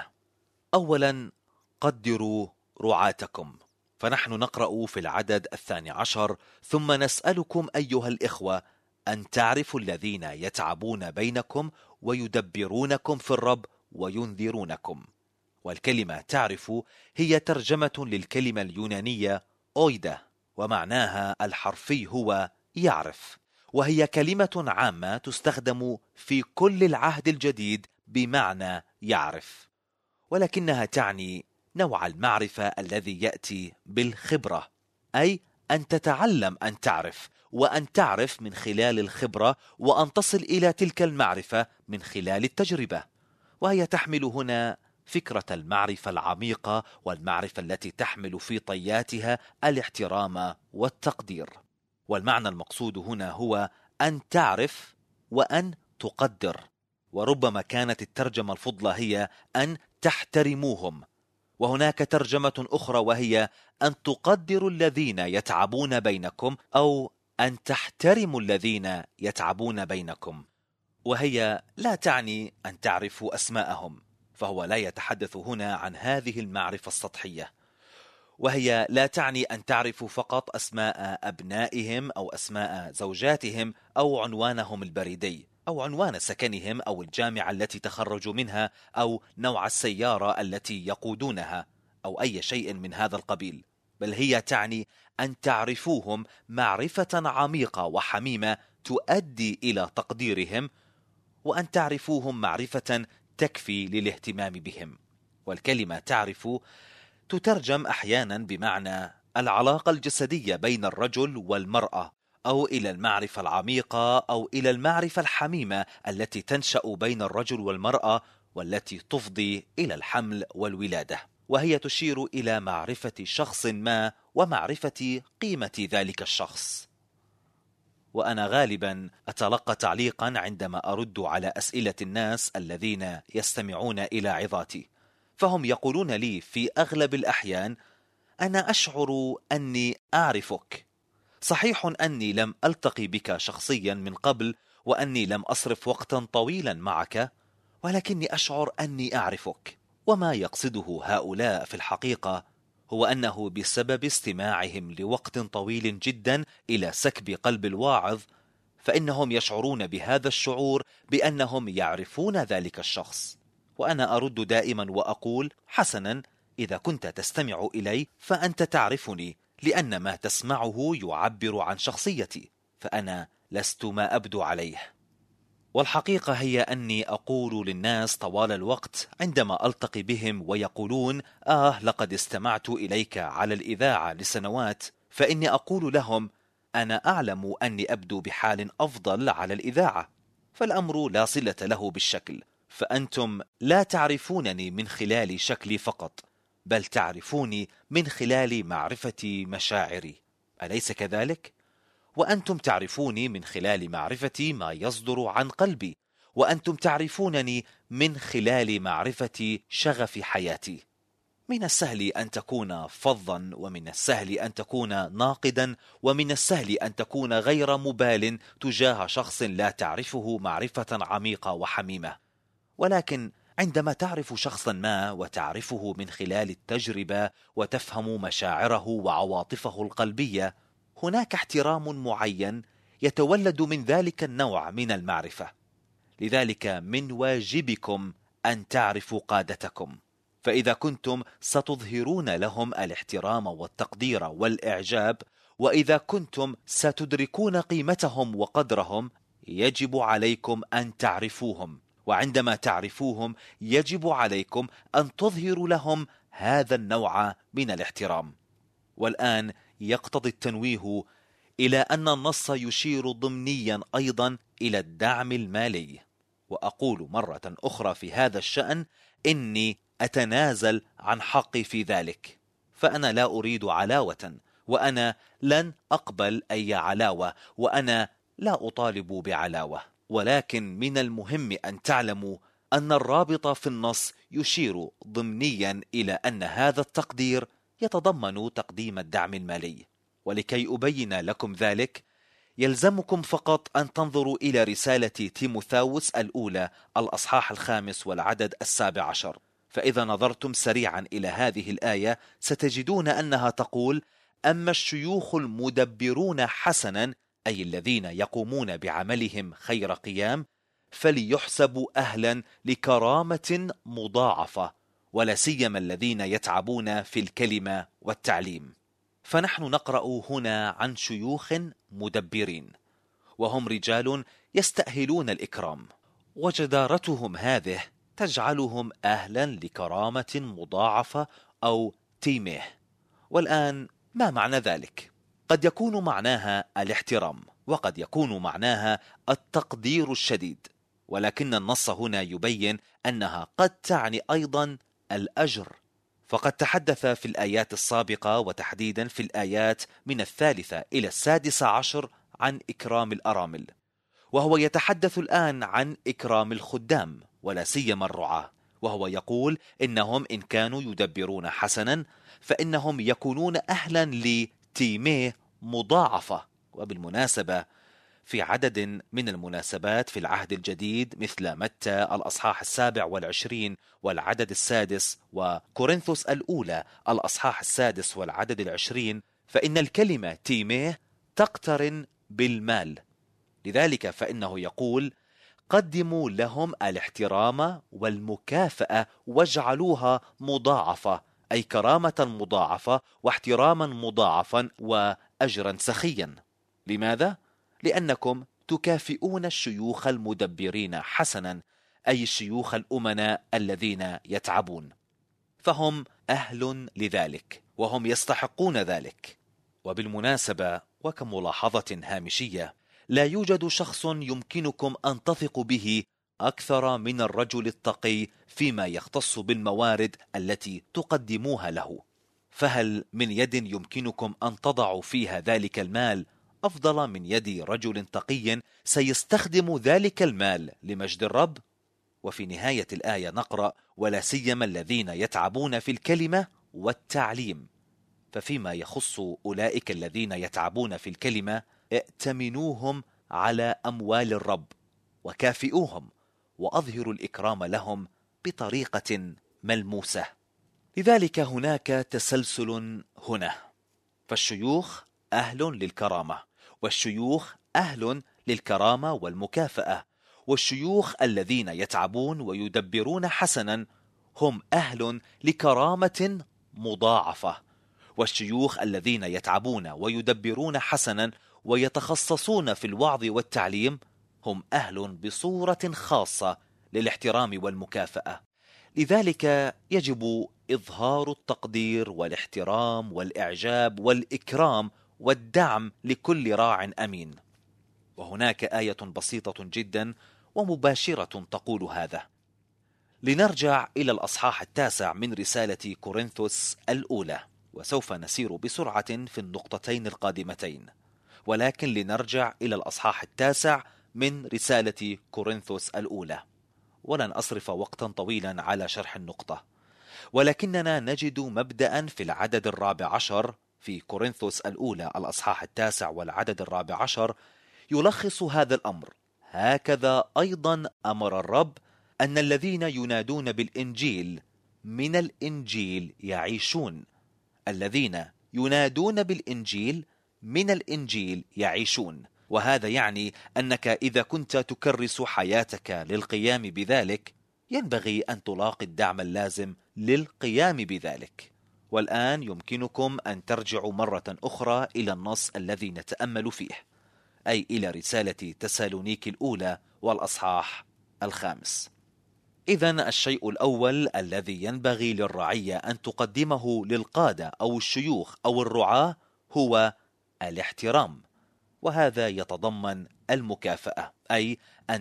Speaker 2: أولا، قدروا رعاتكم. فنحن نقرأ في العدد 12: ثم نسألكم أيها الإخوة أن تعرفوا الذين يتعبون بينكم ويدبرونكم في الرب وينذرونكم. والكلمة تعرف هي ترجمة للكلمة اليونانية أويدا، ومعناها الحرفي هو يعرف، وهي كلمة عامة تستخدم في كل العهد الجديد بمعنى يعرف، ولكنها تعني نوع المعرفة الذي يأتي بالخبرة، أي أن تتعلم أن تعرف، وأن تعرف من خلال الخبرة، وأن تصل إلى تلك المعرفة من خلال التجربة. وهي تحمل هنا فكرة المعرفة العميقة، والمعرفة التي تحمل في طياتها الاحترام والتقدير. والمعنى المقصود هنا هو أن تعرف وأن تقدر، وربما كانت الترجمة الفضلى هي أن تحترموهم. وهناك ترجمة أخرى وهي أن تقدروا الذين يتعبون بينكم، أو أن تحترموا الذين يتعبون بينكم. وهي لا تعني أن تعرفوا أسماءهم، فهو لا يتحدث هنا عن هذه المعرفة السطحية. وهي لا تعني أن تعرفوا فقط أسماء أبنائهم أو أسماء زوجاتهم أو عنوانهم البريدي أو عنوان سكنهم أو الجامعة التي تخرجوا منها أو نوع السيارة التي يقودونها أو أي شيء من هذا القبيل، بل هي تعني أن تعرفوهم معرفة عميقة وحميمة تؤدي إلى تقديرهم، وأن تعرفوهم معرفة تكفي للاهتمام بهم. والكلمة تعرف تترجم أحيانا بمعنى العلاقة الجسدية بين الرجل والمرأة، أو إلى المعرفة العميقة، أو إلى المعرفة الحميمة التي تنشأ بين الرجل والمرأة والتي تفضي إلى الحمل والولادة. وهي تشير إلى معرفة شخص ما ومعرفة قيمة ذلك الشخص. وأنا غالبا أتلقى تعليقا عندما أرد على أسئلة الناس الذين يستمعون إلى عظاتي، فهم يقولون لي في أغلب الأحيان: أنا أشعر أني أعرفك. صحيح أني لم ألتقي بك شخصيا من قبل، وأني لم أصرف وقتا طويلا معك، ولكني أشعر أني أعرفك. وما يقصده هؤلاء في الحقيقة هو أنه بسبب استماعهم لوقت طويل جدا إلى سكب قلب الواعظ، فإنهم يشعرون بهذا الشعور بأنهم يعرفون ذلك الشخص. وأنا أرد دائما وأقول: حسنا، إذا كنت تستمع إلي فأنت تعرفني، لأن ما تسمعه يعبر عن شخصيتي، فأنا لست ما أبدو عليه. والحقيقة هي أني أقول للناس طوال الوقت عندما ألتقي بهم ويقولون لقد استمعت إليك على الإذاعة لسنوات، فإني أقول لهم أنا أعلم أني أبدو بحال أفضل على الإذاعة، فالأمر لا صلة له بالشكل، فأنتم لا تعرفونني من خلال شكلي فقط، بل تعرفوني من خلال معرفة مشاعري، أليس كذلك؟ وأنتم تعرفوني من خلال معرفة ما يصدر عن قلبي، وأنتم تعرفونني من خلال معرفة شغف حياتي. من السهل أن تكون فظا، ومن السهل أن تكون ناقدا، ومن السهل أن تكون غير مبال تجاه شخص لا تعرفه معرفة عميقة وحميمة، ولكن عندما تعرف شخصا ما وتعرفه من خلال التجربة وتفهم مشاعره وعواطفه القلبية، هناك احترام معين يتولد من ذلك النوع من المعرفة. لذلك من واجبكم أن تعرفوا قادتكم، فإذا كنتم ستظهرون لهم الاحترام والتقدير والإعجاب، وإذا كنتم ستدركون قيمتهم وقدرهم، يجب عليكم أن تعرفوهم، وعندما تعرفوهم يجب عليكم أن تظهروا لهم هذا النوع من الاحترام. والآن يقتضي التنويه إلى أن النص يشير ضمنيا أيضا إلى الدعم المالي، وأقول مرة أخرى في هذا الشأن إني أتنازل عن حقي في ذلك، فأنا لا أريد علاوة، وأنا لن أقبل أي علاوة، وأنا لا أطالب بعلاوة، ولكن من المهم أن تعلموا أن الرابط في النص يشير ضمنيا إلى أن هذا التقدير يتضمن تقديم الدعم المالي. ولكي أبين لكم ذلك يلزمكم فقط أن تنظروا إلى رسالة تيموثاوس الأولى الأصحاح 5 والعدد 17، فإذا نظرتم سريعا إلى هذه الآية ستجدون أنها تقول: أما الشيوخ المدبرون حسنا، أي الذين يقومون بعملهم خير قيام، فليحسبوا أهلا لكرامة مضاعفة، ولا سيما الذين يتعبون في الكلمة والتعليم. فنحن نقرأ هنا عن شيوخ مدبرين، وهم رجال يستأهلون الإكرام، وجدارتهم هذه تجعلهم أهلا لكرامة مضاعفة أو تيمه. والآن ما معنى ذلك؟ قد يكون معناها الاحترام، وقد يكون معناها التقدير الشديد، ولكن النص هنا يبين أنها قد تعني أيضا الأجر، فقد تحدث في الآيات السابقة وتحديدا في الآيات من 3 إلى 16 عن إكرام الأرامل، وهو يتحدث الآن عن إكرام الخدام ولا سيما الرعاة، وهو يقول إنهم إن كانوا يدبرون حسنا فإنهم يكونون أهلا لتيميه مضاعفة. وبالمناسبة في عدد من المناسبات في العهد الجديد مثل متى الأصحاح 27 والعدد 6 وكورنثوس الأولى الأصحاح 6 والعدد 20، فإن الكلمة تيميه تقترن بالمال. لذلك فإنه يقول: قدموا لهم الاحترام والمكافأة واجعلوها مضاعفة، أي كرامة مضاعفة واحتراما مضاعفا وأجرا سخيا. لماذا؟ لأنكم تكافئون الشيوخ المدبرين حسنا، أي الشيوخ الأمناء الذين يتعبون، فهم أهل لذلك وهم يستحقون ذلك. وبالمناسبة وكملاحظة هامشية، لا يوجد شخص يمكنكم أن تثقوا به أكثر من الرجل التقي فيما يختص بالموارد التي تقدموها له، فهل من يد يمكنكم أن تضعوا فيها ذلك المال أفضل من يد رجل تقي سيستخدم ذلك المال لمجد الرب؟ وفي نهاية الآية نقرأ: ولا سيما الذين يتعبون في الكلمة والتعليم. ففيما يخص أولئك الذين يتعبون في الكلمة، ائتمنوهم على أموال الرب وكافئوهم وأظهروا الإكرام لهم بطريقة ملموسة. لذلك هناك تسلسل هنا، فالشيوخ أهل للكرامة، والشيوخ أهل للكرامة والمكافأة، والشيوخ الذين يتعبون ويدبرون حسنا هم أهل لكرامة مضاعفة، والشيوخ الذين يتعبون ويدبرون حسنا ويتخصصون في الوعظ والتعليم هم أهل بصورة خاصة للاحترام والمكافأة. لذلك يجب إظهار التقدير والاحترام والإعجاب والإكرام والدعم لكل راع أمين. وهناك آية بسيطة جدا ومباشرة تقول هذا. لنرجع إلى الأصحاح 9 من رسالة كورنثوس الأولى، وسوف نسير بسرعة في النقطتين القادمتين، ولكن لنرجع إلى الأصحاح 9 من رسالة كورنثوس الأولى، ولن أصرف وقتا طويلا على شرح النقطة، ولكننا نجد مبدأ في العدد 14 في كورنثوس الأولى الأصحاح 9 والعدد 14 يلخص هذا الأمر. هكذا أيضا أمر الرب أن الذين ينادون بالإنجيل من الإنجيل يعيشون. الذين ينادون بالإنجيل من الإنجيل يعيشون، وهذا يعني أنك إذا كنت تكرس حياتك للقيام بذلك ينبغي أن تلاقي الدعم اللازم للقيام بذلك. والآن يمكنكم أن ترجعوا مرة أخرى إلى النص الذي نتأمل فيه، أي إلى رسالة تسالونيك الأولى والأصحاح 5. إذن الشيء الأول الذي ينبغي للرعية أن تقدمه للقادة أو الشيوخ أو الرعاة هو الاحترام، وهذا يتضمن المكافأة، أي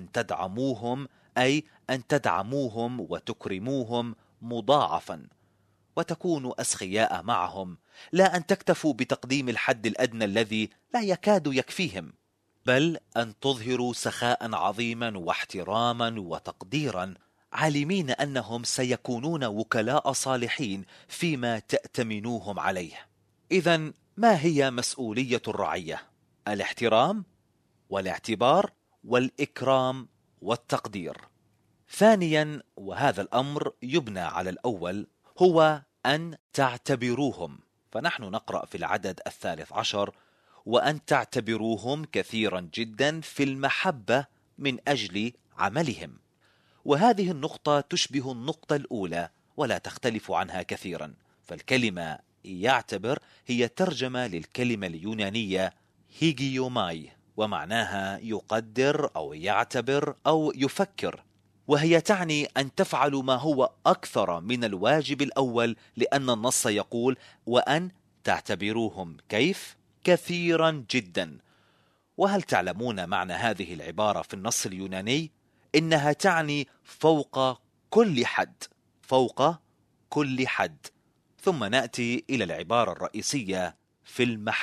Speaker 2: أن تدعموهم وتكرموهم مضاعفا، وتكونوا أسخياء معهم، لا أن تكتفوا بتقديم الحد الأدنى الذي لا يكاد يكفيهم، بل أن تظهروا سخاء عظيما واحتراما وتقديرا، عالمين أنهم سيكونون وكلاء صالحين فيما تأتمنوهم عليه. إذن ما هي مسؤولية الرعية؟ الاحترام والاعتبار والإكرام والتقدير. ثانيا، وهذا الأمر يبنى على الأول، هو أن تعتبروهم، فنحن نقرأ في العدد 13: وأن تعتبروهم كثيرا جدا في المحبة من أجل عملهم. وهذه النقطة تشبه النقطة الأولى ولا تختلف عنها كثيرا، فالكلمة يعتبر هي ترجمة للكلمة اليونانية هيجيوماي، ومعناها يقدر أو يعتبر أو يفكر، وهي تعني أن تفعلوا ما هو أكثر من الواجب الأول، لأن النص يقول وأن تعتبروهم كيف؟ كثيرا جدا. وهل تعلمون معنى هذه العبارة في النص اليوناني؟ إنها تعني فوق كل حد، فوق كل حد. ثم نأتي إلى العبارة الرئيسية في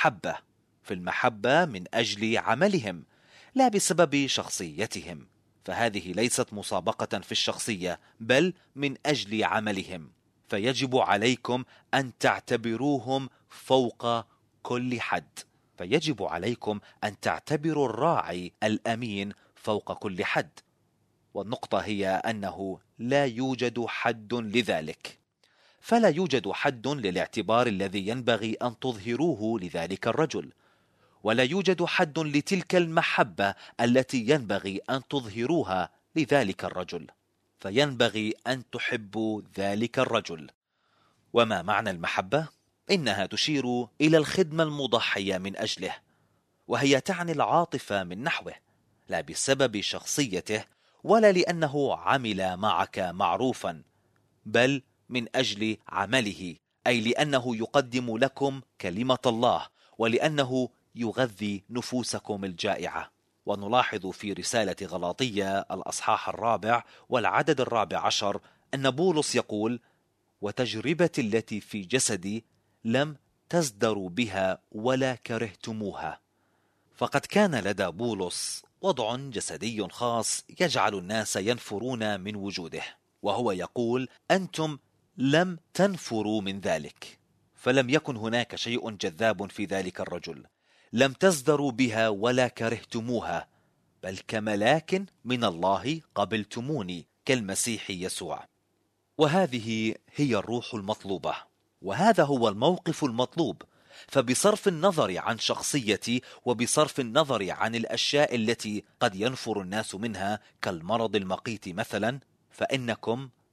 Speaker 2: المحبة من أجل عملهم، لا بسبب شخصيتهم، فهذه ليست مسابقة في الشخصية، بل من أجل عملهم، فيجب عليكم أن تعتبروهم فوق كل حد، فيجب عليكم أن تعتبروا الراعي الأمين فوق كل حد. والنقطة هي أنه لا يوجد حد لذلك، فلا يوجد حد للاعتبار الذي ينبغي أن تظهروه لذلك الرجل، ولا يوجد حد لتلك المحبة التي ينبغي أن تظهروها لذلك الرجل، فينبغي أن تحبوا ذلك الرجل. وما معنى المحبة؟ إنها تشير إلى الخدمة المضحية من أجله، وهي تعني العاطفة من نحوه، لا بسبب شخصيته ولا لأنه عمل معك معروفا، بل من أجل عمله، أي لأنه يقدم لكم كلمة الله، ولأنه يغذي نفوسكم الجائعة. ونلاحظ في رسالة غلاطية الأصحاح 4 والعدد 14 أن بولس يقول: وتجربة التي في جسدي لم تزدروا بها ولا كرهتموها. فقد كان لدى بولس وضع جسدي خاص يجعل الناس ينفرون من وجوده، وهو يقول: أنتم لم تنفروا من ذلك، فلم يكن هناك شيء جذاب في ذلك الرجل، لم تزدروا بها ولا كرهتموها، بل كملاك من الله قبلتموني كالمسيح يسوع. وهذه هي الروح المطلوبة، وهذا هو الموقف المطلوب. فبصرف النظر عن شخصيتي وبصرف النظر عن الأشياء التي قد ينفر الناس منها كالمرض المقيت مثلا، فإنكم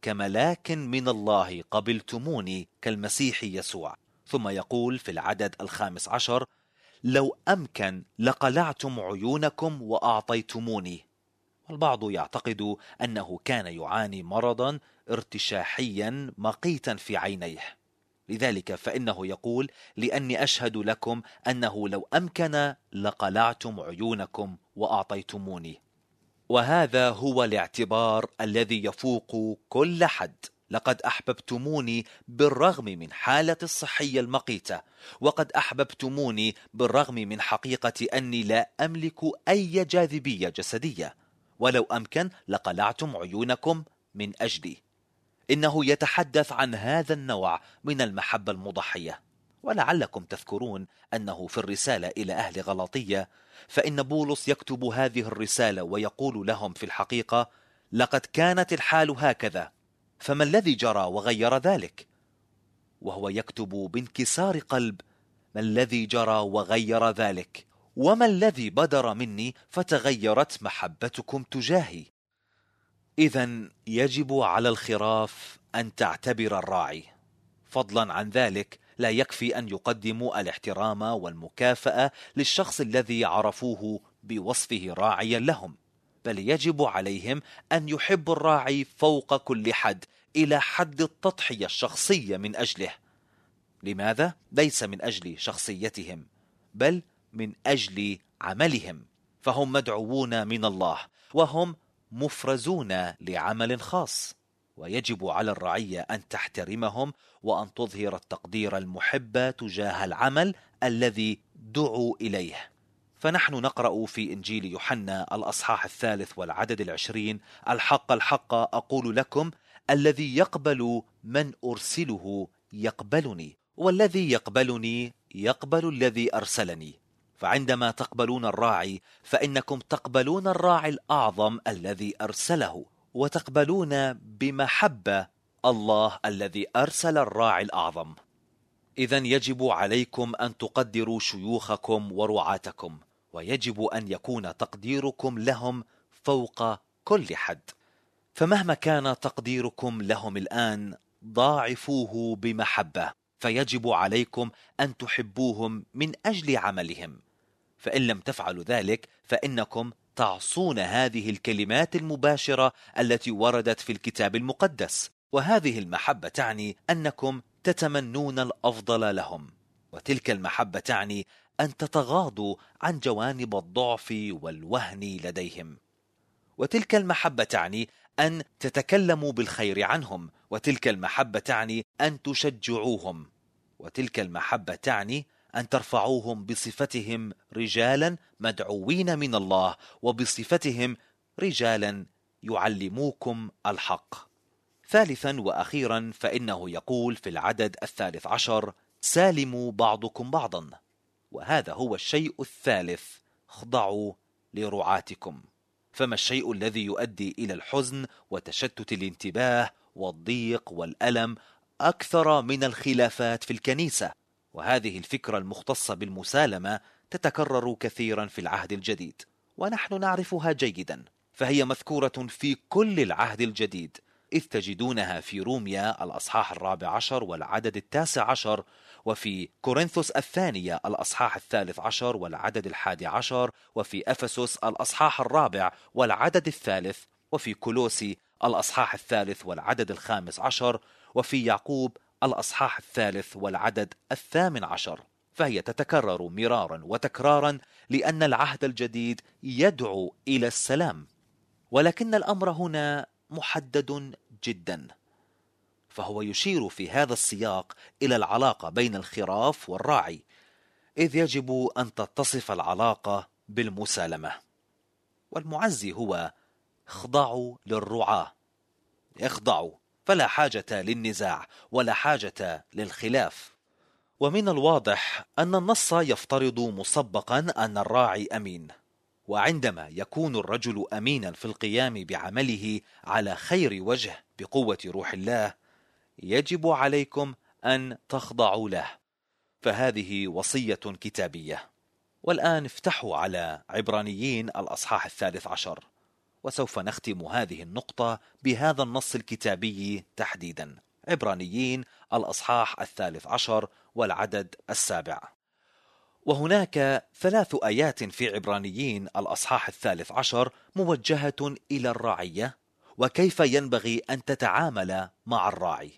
Speaker 2: كملاك من الله قبلتموني كالمسيح يسوع. ثم يقول في العدد 15: لو أمكن لقلعتم عيونكم وأعطيتموني. البعض يعتقد أنه كان يعاني مرضا ارتشاحيا مقيتا في عينيه، لذلك فإنه يقول: لأني أشهد لكم أنه لو أمكن لقلعتم عيونكم وأعطيتموني. وهذا هو الاعتبار الذي يفوق كل حد. لقد أحببتموني بالرغم من حالة الصحية المقيتة، وقد أحببتموني بالرغم من حقيقة أني لا أملك أي جاذبية جسدية، ولو أمكن لقلعتم عيونكم من أجلي. إنه يتحدث عن هذا النوع من المحبة المضحية. ولعلكم تذكرون أنه في الرسالة إلى أهل غلاطية فإن بولس يكتب هذه الرسالة ويقول لهم في الحقيقة: لقد كانت الحال هكذا، فما الذي جرى وغير ذلك؟ وهو يكتب بانكسار قلب: ما الذي جرى وغير ذلك؟ وما الذي بدر مني فتغيرت محبتكم تجاهي؟ إذن يجب على الخراف أن تعتبر الراعي. فضلا عن ذلك لا يكفي أن يقدموا الاحترام والمكافأة للشخص الذي عرفوه بوصفه راعيا لهم، بل يجب عليهم أن يحبوا الراعي فوق كل حد، إلى حد التضحية الشخصية من أجله. لماذا؟ ليس من أجل شخصيتهم، بل من أجل عملهم، فهم مدعوون من الله وهم مفرزون لعمل خاص، ويجب على الرعية أن تحترمهم وأن تظهر التقدير المحب تجاه العمل الذي دعوا إليه. فنحن نقرأ في إنجيل يوحنا الأصحاح 3 والعدد 20: الحق الحق أقول لكم، الذي يقبل من أرسله يقبلني، والذي يقبلني يقبل الذي أرسلني. فعندما تقبلون الراعي فإنكم تقبلون الراعي الأعظم الذي أرسله، وتقبلون بمحبة الله الذي أرسل الراعي الأعظم. إذن يجب عليكم أن تقدروا شيوخكم ورعاتكم، ويجب أن يكون تقديركم لهم فوق كل حد. فمهما كان تقديركم لهم الآن ضاعفوه بمحبة، فيجب عليكم أن تحبوهم من أجل عملهم. فإن لم تفعلوا ذلك فإنكم تعصون هذه الكلمات المباشرة التي وردت في الكتاب المقدس. وهذه المحبة تعني أنكم تتمنون الأفضل لهم، وتلك المحبة تعني أن تتغاضوا عن جوانب الضعف والوهن لديهم، وتلك المحبة تعني أن تتكلموا بالخير عنهم، وتلك المحبة تعني أن تشجعوهم، وتلك المحبة تعني أن ترفعوهم بصفتهم رجالا مدعوين من الله، وبصفتهم رجالا يعلموكم الحق. ثالثا وأخيرا فإنه يقول في العدد 13: سالموا بعضكم بعضا. وهذا هو الشيء الثالث: اخضعوا لرعاتكم. فما الشيء الذي يؤدي إلى الحزن وتشتت الانتباه والضيق والألم أكثر من الخلافات في الكنيسة؟ وهذه الفكرة المختصة بالمسالمة تتكرر كثيرا في العهد الجديد، ونحن نعرفها جيدا، فهي مذكورة في كل العهد الجديد، إذ تجدونها في روميا الأصحاح 14 والعدد 19، وفي كورنثوس الثانية الأصحاح 13 والعدد 11، وفي أفسس الأصحاح 4 والعدد 3، وفي كولوسي الأصحاح 3 والعدد 15، وفي يعقوب الأصحاح 3 والعدد 18. فهي تتكرر مرارا وتكرارا لأن العهد الجديد يدعو إلى السلام، ولكن الأمر هنا محدد جدا، فهو يشير في هذا السياق إلى العلاقة بين الخراف والراعي، إذ يجب أن تتصف العلاقة بالمسالمة. والمعزي هو: اخضعوا للرعاة. اخضعوا، فلا حاجة للنزاع ولا حاجة للخلاف. ومن الواضح أن النص يفترض مسبقا أن الراعي أمين، وعندما يكون الرجل أمينا في القيام بعمله على خير وجه بقوة روح الله يجب عليكم أن تخضعوا له، فهذه وصية كتابية. والآن افتحوا على عبرانيين الأصحاح 13، وسوف نختم هذه النقطة بهذا النص الكتابي تحديدا، عبرانيين الأصحاح 13 والعدد 7. وهناك 3 آيات في عبرانيين الأصحاح 13 موجهة إلى الرعية وكيف ينبغي أن تتعامل مع الراعي.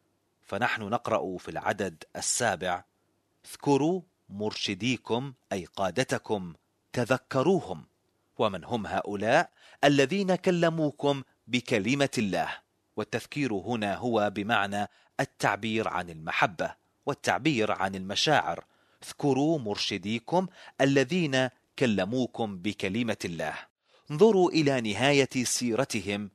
Speaker 2: فنحن نقرأ في العدد 7: اذكروا مرشديكم أي قادتكم، تذكروهم. ومن هم هؤلاء؟ الذين كلموكم بكلمة الله. والتذكير هنا هو بمعنى التعبير عن المحبة والتعبير عن المشاعر. اذكروا مرشديكم الذين كلموكم بكلمة الله. انظروا إلى نهاية سيرتهم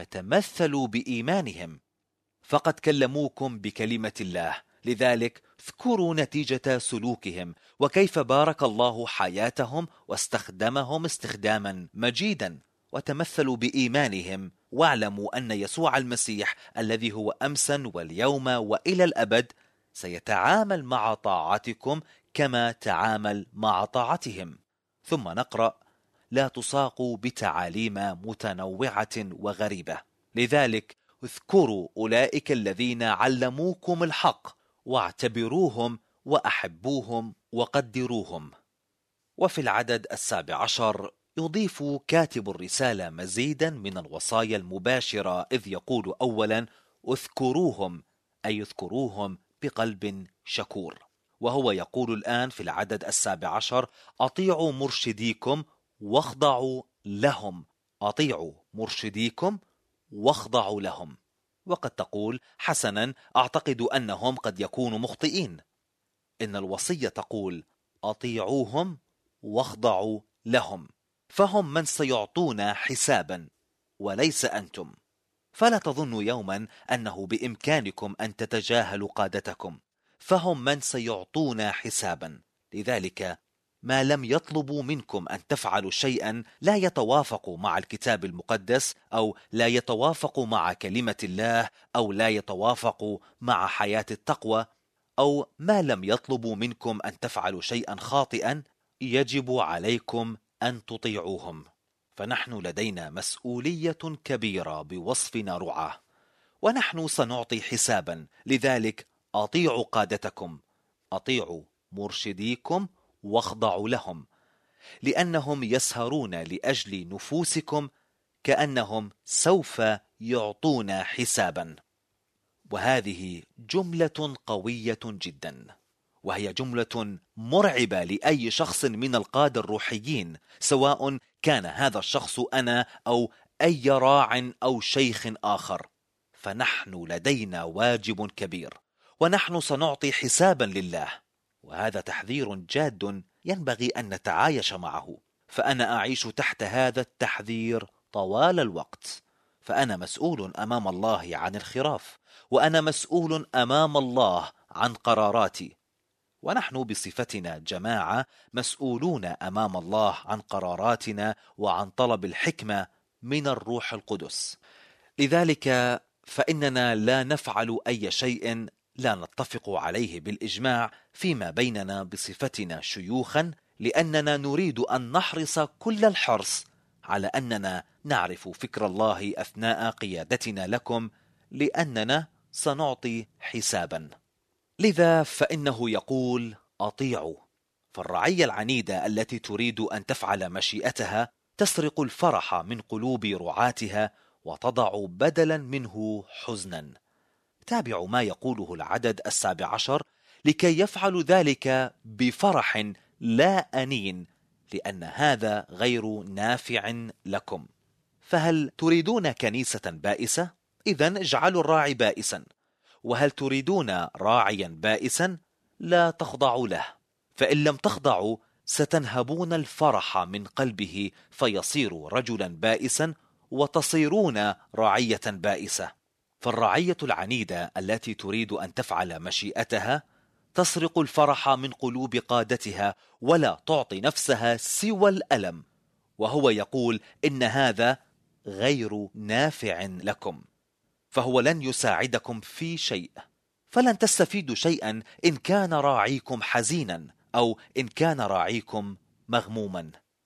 Speaker 2: فتمثلوا بإيمانهم، فقد كلموكم بكلمة الله، لذلك اذكروا نتيجة سلوكهم وكيف بارك الله حياتهم واستخدمهم استخداما مجيدا، وتمثلوا بإيمانهم، واعلموا أن يسوع المسيح الذي هو أمسا واليوم وإلى الأبد سيتعامل مع طاعتكم كما تعامل مع طاعتهم. ثم نقرأ: لا تساقوا بتعاليم متنوعة وغريبة، لذلك اذكروا أولئك الذين علموكم الحق واعتبروهم وأحبوهم وقدروهم. وفي العدد 17 يضيف كاتب الرسالة مزيدا من الوصايا المباشرة، إذ يقول أولا: اذكروهم، أي اذكروهم بقلب شكور. وهو يقول الآن في العدد 17: أطيعوا مرشديكم واخضعوا لهم. أطيعوا مرشديكم واخضعوا لهم. وقد تقول: حسنا، أعتقد أنهم قد يكونوا مخطئين. إن الوصية تقول: أطيعوهم واخضعوا لهم، فهم من سيعطون حسابا وليس أنتم. فلا تظنوا يوما أنه بإمكانكم أن تتجاهلوا قادتكم، فهم من سيعطون حسابا. لذلك ما لم يطلبوا منكم أن تفعلوا شيئا لا يتوافق مع الكتاب المقدس، أو لا يتوافق مع كلمة الله، أو لا يتوافق مع حياة التقوى، أو ما لم يطلبوا منكم أن تفعلوا شيئا خاطئا، يجب عليكم أن تطيعوهم. فنحن لدينا مسؤولية كبيرة بوصفنا رعاة، ونحن سنعطي حسابا. لذلك أطيعوا قادتكم، أطيعوا مرشديكم واخضعوا لهم، لأنهم يسهرون لأجل نفوسكم كأنهم سوف يعطون حسابا. وهذه جملة قوية جدا، وهي جملة مرعبة لأي شخص من القادة الروحيين، سواء كان هذا الشخص أنا أو أي راع أو شيخ آخر. فنحن لدينا واجب كبير، ونحن سنعطي حسابا لله. وهذا تحذير جاد ينبغي أن نتعايش معه، فأنا أعيش تحت هذا التحذير طوال الوقت. فأنا مسؤول أمام الله عن الخراف، وأنا مسؤول أمام الله عن قراراتي. ونحن بصفتنا جماعة مسؤولون أمام الله عن قراراتنا وعن طلب الحكمة من الروح القدس. لذلك فإننا لا نفعل أي شيء لا نتفق عليه بالإجماع فيما بيننا بصفتنا شيوخا، لأننا نريد أن نحرص كل الحرص على أننا نعرف فكر الله أثناء قيادتنا لكم، لأننا سنعطي حسابا. لذا فإنه يقول: أطيعوا. فالرعية العنيدة التي تريد أن تفعل مشيئتها تسرق الفرح من قلوب رعاتها وتضع بدلا منه حزنا. تابعوا ما يقوله العدد 17: لكي يفعلوا ذلك بفرح لا أنين، لأن هذا غير نافع لكم. فهل تريدون كنيسة بائسة؟ إذن اجعلوا الراعي بائسا. وهل تريدون راعيا بائسا؟ لا تخضعوا له، فإن لم تخضعوا ستنهبون الفرح من قلبه فيصير رجلا بائسا وتصيرون رعية بائسة. فالرعية العنيدة التي تريد أن تفعل مشيئتها تسرق الفرح من قلوب قادتها ولا تعطي نفسها سوى الألم، وهو يقول إن هذا غير نافع لكم، فهو لن يساعدكم في شيء. فلن تستفيدوا شيئا إن كان راعيكم حزينا أو إن كان راعيكم مغموما.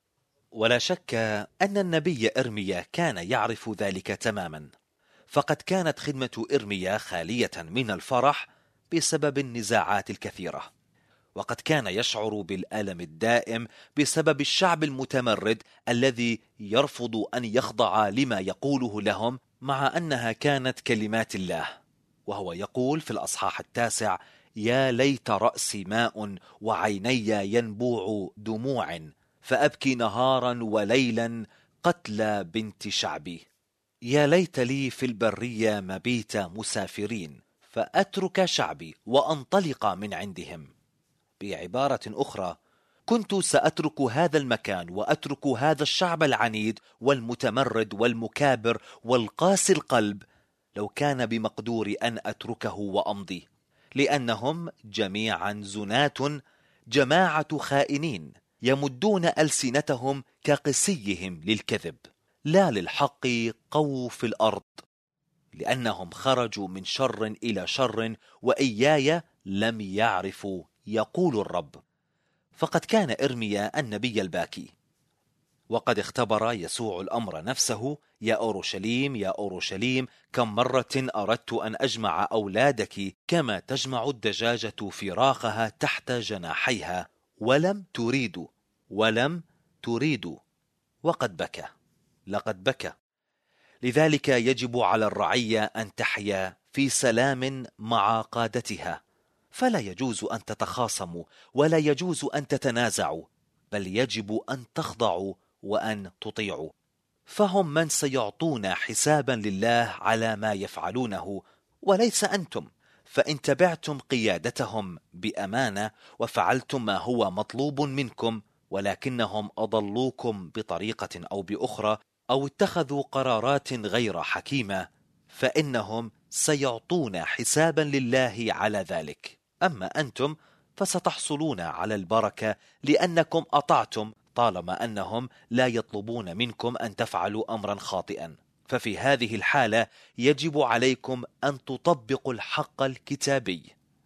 Speaker 2: ولا شك أن النبي إرميا كان يعرف ذلك تماما، فقد كانت خدمة إرميا خالية من الفرح بسبب النزاعات الكثيرة، وقد كان يشعر بالألم الدائم بسبب الشعب المتمرد الذي يرفض أن يخضع لما يقوله لهم، مع أنها كانت كلمات الله. وهو يقول في الأصحاح 9: يا ليت رأسي ماء وعيني ينبوع دموع، فأبكي نهارا وليلا قتل بنت شعبي. يا ليت لي في البرية مبيت مسافرين، فأترك شعبي وأنطلق من عندهم. بعبارة أخرى، كنت سأترك هذا المكان وأترك هذا الشعب العنيد والمتمرد والمكابر والقاسي القلب لو كان بمقدوري أن أتركه وأمضي، لأنهم جميعا زنات، جماعة خائنين يمدون ألسنتهم كقسيهم للكذب، لا للحق قووا في الأرض، لأنهم خرجوا من شر إلى شر وإياي لم يعرفوا، يقول الرب. فقد كان إرميا النبي الباكي، وقد اختبر يسوع الأمر نفسه: يا أورشليم يا أورشليم، كم مرة أردت أن أجمع أولادك كما تجمع الدجاجة فراخها تحت جناحيها، ولم تريدوا ولم تريدوا. وقد بكى، لقد بكى. لذلك يجب على الرعية أن تحيا في سلام مع قادتها، فلا يجوز أن تتخاصموا ولا يجوز أن تتنازعوا، بل يجب أن تخضعوا وأن تطيعوا، فهم من سيعطون حسابا لله على ما يفعلونه وليس أنتم. فإن تبعتم قيادتهم بأمانة وفعلتم ما هو مطلوب منكم، ولكنهم أضلوكم بطريقة أو بأخرى، أو اتخذوا قرارات غير حكيمة، فإنهم سيعطون حسابا لله على ذلك. أما أنتم فستحصلون على البركة لأنكم أطعتم، طالما أنهم لا يطلبون منكم أن تفعلوا أمرا خاطئا. ففي هذه الحالة يجب عليكم أن تطبقوا الحق الكتابي.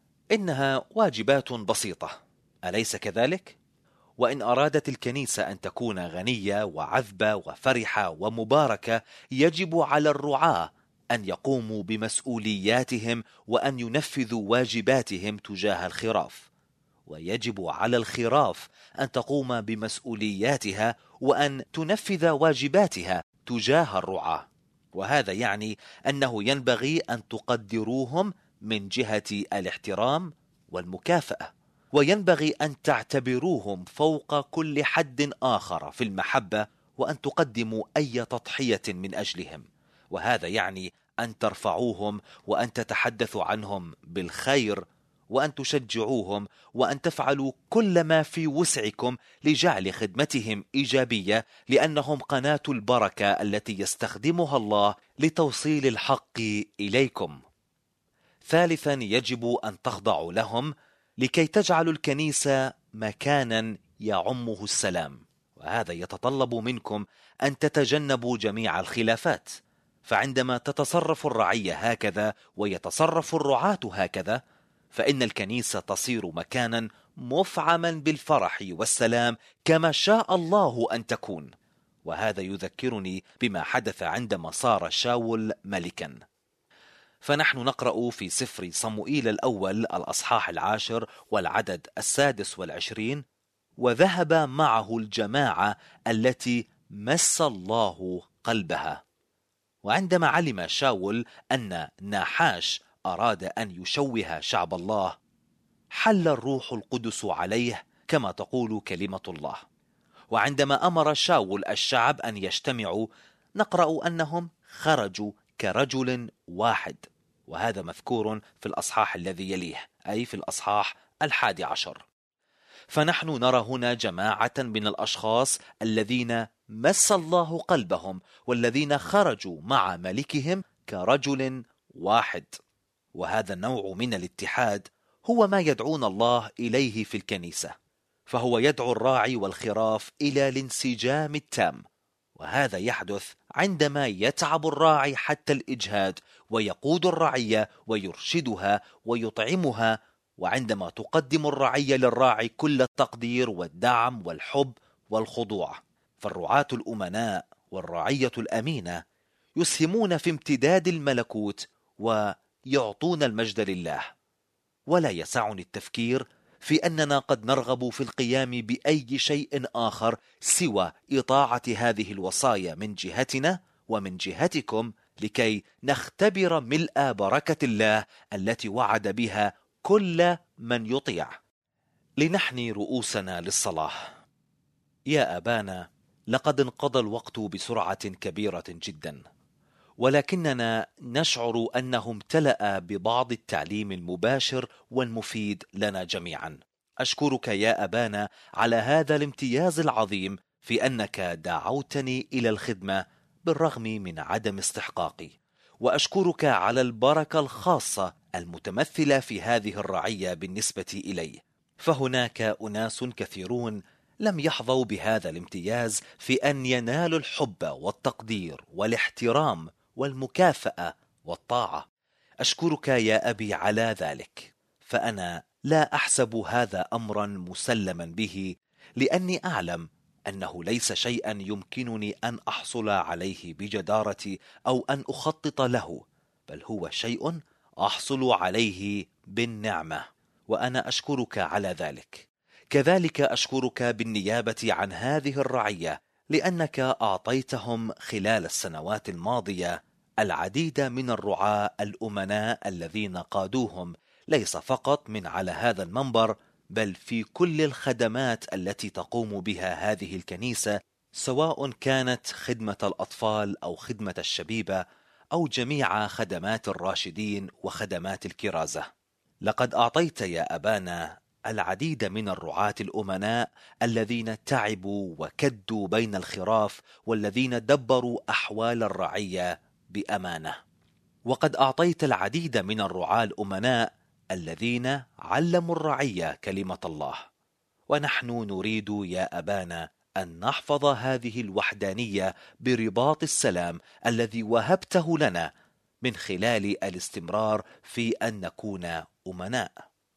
Speaker 2: إنها واجبات بسيطة، أليس كذلك؟ وإن أرادت الكنيسة أن تكون غنية وعذبة وفرحة ومباركة، يجب على الرعاة أن يقوموا بمسؤولياتهم وأن ينفذوا واجباتهم تجاه الخراف، ويجب على الخراف أن تقوم بمسؤولياتها وأن تنفذ واجباتها تجاه الرعاة. وهذا يعني أنه ينبغي أن تقدروهم من جهة الاحترام والمكافأة، وينبغي أن تعتبروهم فوق كل حد آخر في المحبة، وأن تقدموا أي تضحية من أجلهم. وهذا يعني أن ترفعوهم وأن تتحدثوا عنهم بالخير، وأن تشجعوهم، وأن تفعلوا كل ما في وسعكم لجعل خدمتهم إيجابية، لأنهم قناة البركة التي يستخدمها الله لتوصيل الحق إليكم. ثالثا، يجب أن تخضعوا لهم لكي تجعلوا الكنيسة مكانا يعمه السلام، وهذا يتطلب منكم أن تتجنبوا جميع الخلافات. فعندما تتصرف الرعية هكذا ويتصرف الرعاة هكذا، فإن الكنيسة تصير مكانا مفعما بالفرح والسلام كما شاء الله أن تكون. وهذا يذكرني بما حدث عندما صار شاول ملكا. فنحن نقرأ في سفر صموئيل الأول الأصحاح 10 والعدد 26: وذهب معه الجماعة التي مس الله قلبها. وعندما علم شاول أن ناحاش أراد أن يشوه شعب الله، حل الروح القدس عليه كما تقول كلمة الله. وعندما أمر شاول الشعب أن يجتمعوا، نقرأ أنهم خرجوا كرجل واحد، وهذا مذكور في الأصحاح الذي يليه، أي في الأصحاح 11. فنحن نرى هنا جماعة من الأشخاص الذين مس الله قلبهم، والذين خرجوا مع ملكهم كرجل واحد. وهذا النوع من الاتحاد هو ما يدعونا الله إليه في الكنيسة، فهو يدعو الراعي والخراف إلى الانسجام التام. وهذا يحدث عندما يتعب الراعي حتى الإجهاد ويقود الرعية ويرشدها ويطعمها، وعندما تقدم الرعية للراعي كل التقدير والدعم والحب والخضوع. فالرعاة الأمناء والرعية الأمينة يسهمون في امتداد الملكوت ويعطون المجد لله. ولا يسعني التفكير في أننا قد نرغب في القيام بأي شيء آخر سوى إطاعة هذه الوصايا من جهتنا ومن جهتكم، لكي نختبر ملء بركة الله التي وعد بها كل من يطيع. لنحني رؤوسنا للصلاة. يا أبانا، لقد انقضى الوقت بسرعة كبيرة جدا، ولكننا نشعر أنه امتلأ ببعض التعليم المباشر والمفيد لنا جميعا. أشكرك يا أبانا على هذا الامتياز العظيم في أنك دعوتني إلى الخدمة بالرغم من عدم استحقاقي، وأشكرك على البركة الخاصة المتمثلة في هذه الرعية بالنسبة إلي. فهناك أناس كثيرون لم يحظوا بهذا الامتياز في أن ينالوا الحب والتقدير والاحترام والمكافأة والطاعة. أشكرك يا أبي على ذلك، فأنا لا أحسب هذا أمرا مسلما به، لأني أعلم أنه ليس شيئا يمكنني أن أحصل عليه بجدارتي أو أن أخطط له، بل هو شيء أحصل عليه بالنعمة، وأنا أشكرك على ذلك. كذلك أشكرك بالنيابة عن هذه الرعية، لأنك أعطيتهم خلال السنوات الماضية العديد من الرعاة الأمناء الذين قادوهم، ليس فقط من على هذا المنبر، بل في كل الخدمات التي تقوم بها هذه الكنيسة، سواء كانت خدمة الأطفال أو خدمة الشبيبة أو جميع خدمات الراشدين وخدمات الكرازة. لقد أعطيت يا أبانا العديد من الرعاة الأمناء الذين تعبوا وكدوا بين الخراف، والذين دبروا أحوال الرعية بأمانة. وقد أعطيت العديد من الرعاة الأمناء الذين علموا الرعية كلمة الله. ونحن نريد يا أبانا أن نحفظ هذه الوحدانية برباط السلام الذي وهبته لنا من خلال الاستمرار في أن نكون أمناء.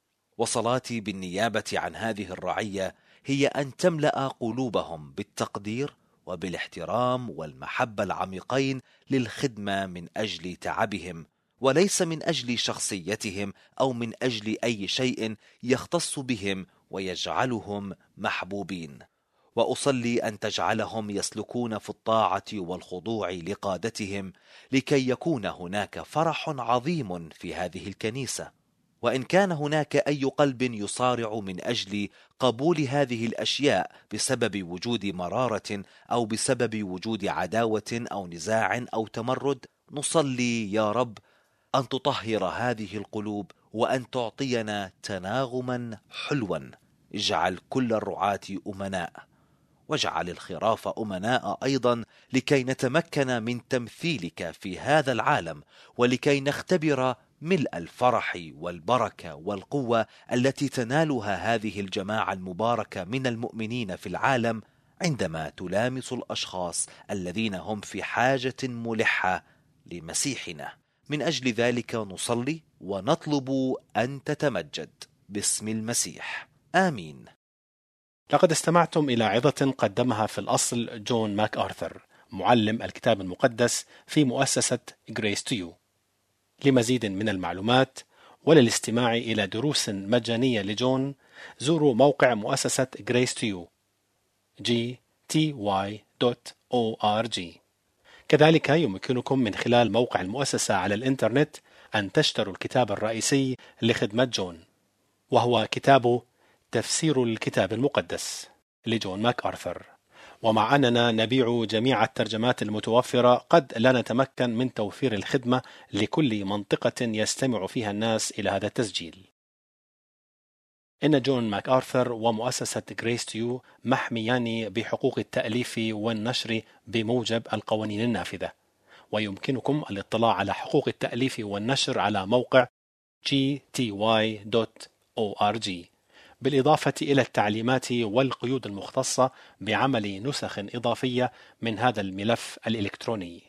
Speaker 2: وصلاتي بالنيابة عن هذه الرعية هي أن تملأ قلوبهم بالتقدير وبالاحترام والمحبة العميقين للخدمة من أجل تعبهم، وليس من أجل شخصيتهم أو من أجل أي شيء يختص بهم ويجعلهم محبوبين. وأصلي أن تجعلهم يسلكون في الطاعة والخضوع لقادتهم، لكي يكون هناك فرح عظيم في هذه الكنيسة. وإن كان هناك أي قلب يصارع من أجل قبول هذه الأشياء بسبب وجود مرارة أو بسبب وجود عداوة أو نزاع أو تمرد، نصلي يا رب أن تطهر هذه القلوب وأن تعطينا تناغما حلوا. اجعل كل الرعاة أمناء، واجعل الخراف أمناء أيضا، لكي نتمكن من تمثيلك في هذا العالم، ولكي نختبر ملء الفرح والبركة والقوة التي تنالها هذه الجماعة المباركة من المؤمنين في العالم عندما تلامس الأشخاص الذين هم في حاجة ملحة لمسيحنا. من أجل ذلك نصلي ونطلب أن تتمجد باسم المسيح، آمين.
Speaker 1: لقد استمعتم إلى عظة قدمها في الأصل جون ماك آرثر، معلم الكتاب المقدس في مؤسسة Grace to You. لمزيد من المعلومات وللاستماع إلى دروس مجانية لجون، زوروا موقع مؤسسة Grace to You gty.org. كذلك يمكنكم من خلال موقع المؤسسة على الإنترنت أن تشتروا الكتاب الرئيسي لخدمة جون، وهو كتاب تفسير الكتاب المقدس لجون ماك آرثر. ومع أننا نبيع جميع الترجمات المتوفرة، قد لا نتمكن من توفير الخدمة لكل منطقة يستمع فيها الناس إلى هذا التسجيل. إن جون ماك آرثر ومؤسسة Grace to You محميان بحقوق التأليف والنشر بموجب القوانين النافذة، ويمكنكم الاطلاع على حقوق التأليف والنشر على موقع gty.org، بالإضافة إلى التعليمات والقيود المختصة بعمل نسخ إضافية من هذا الملف الإلكتروني.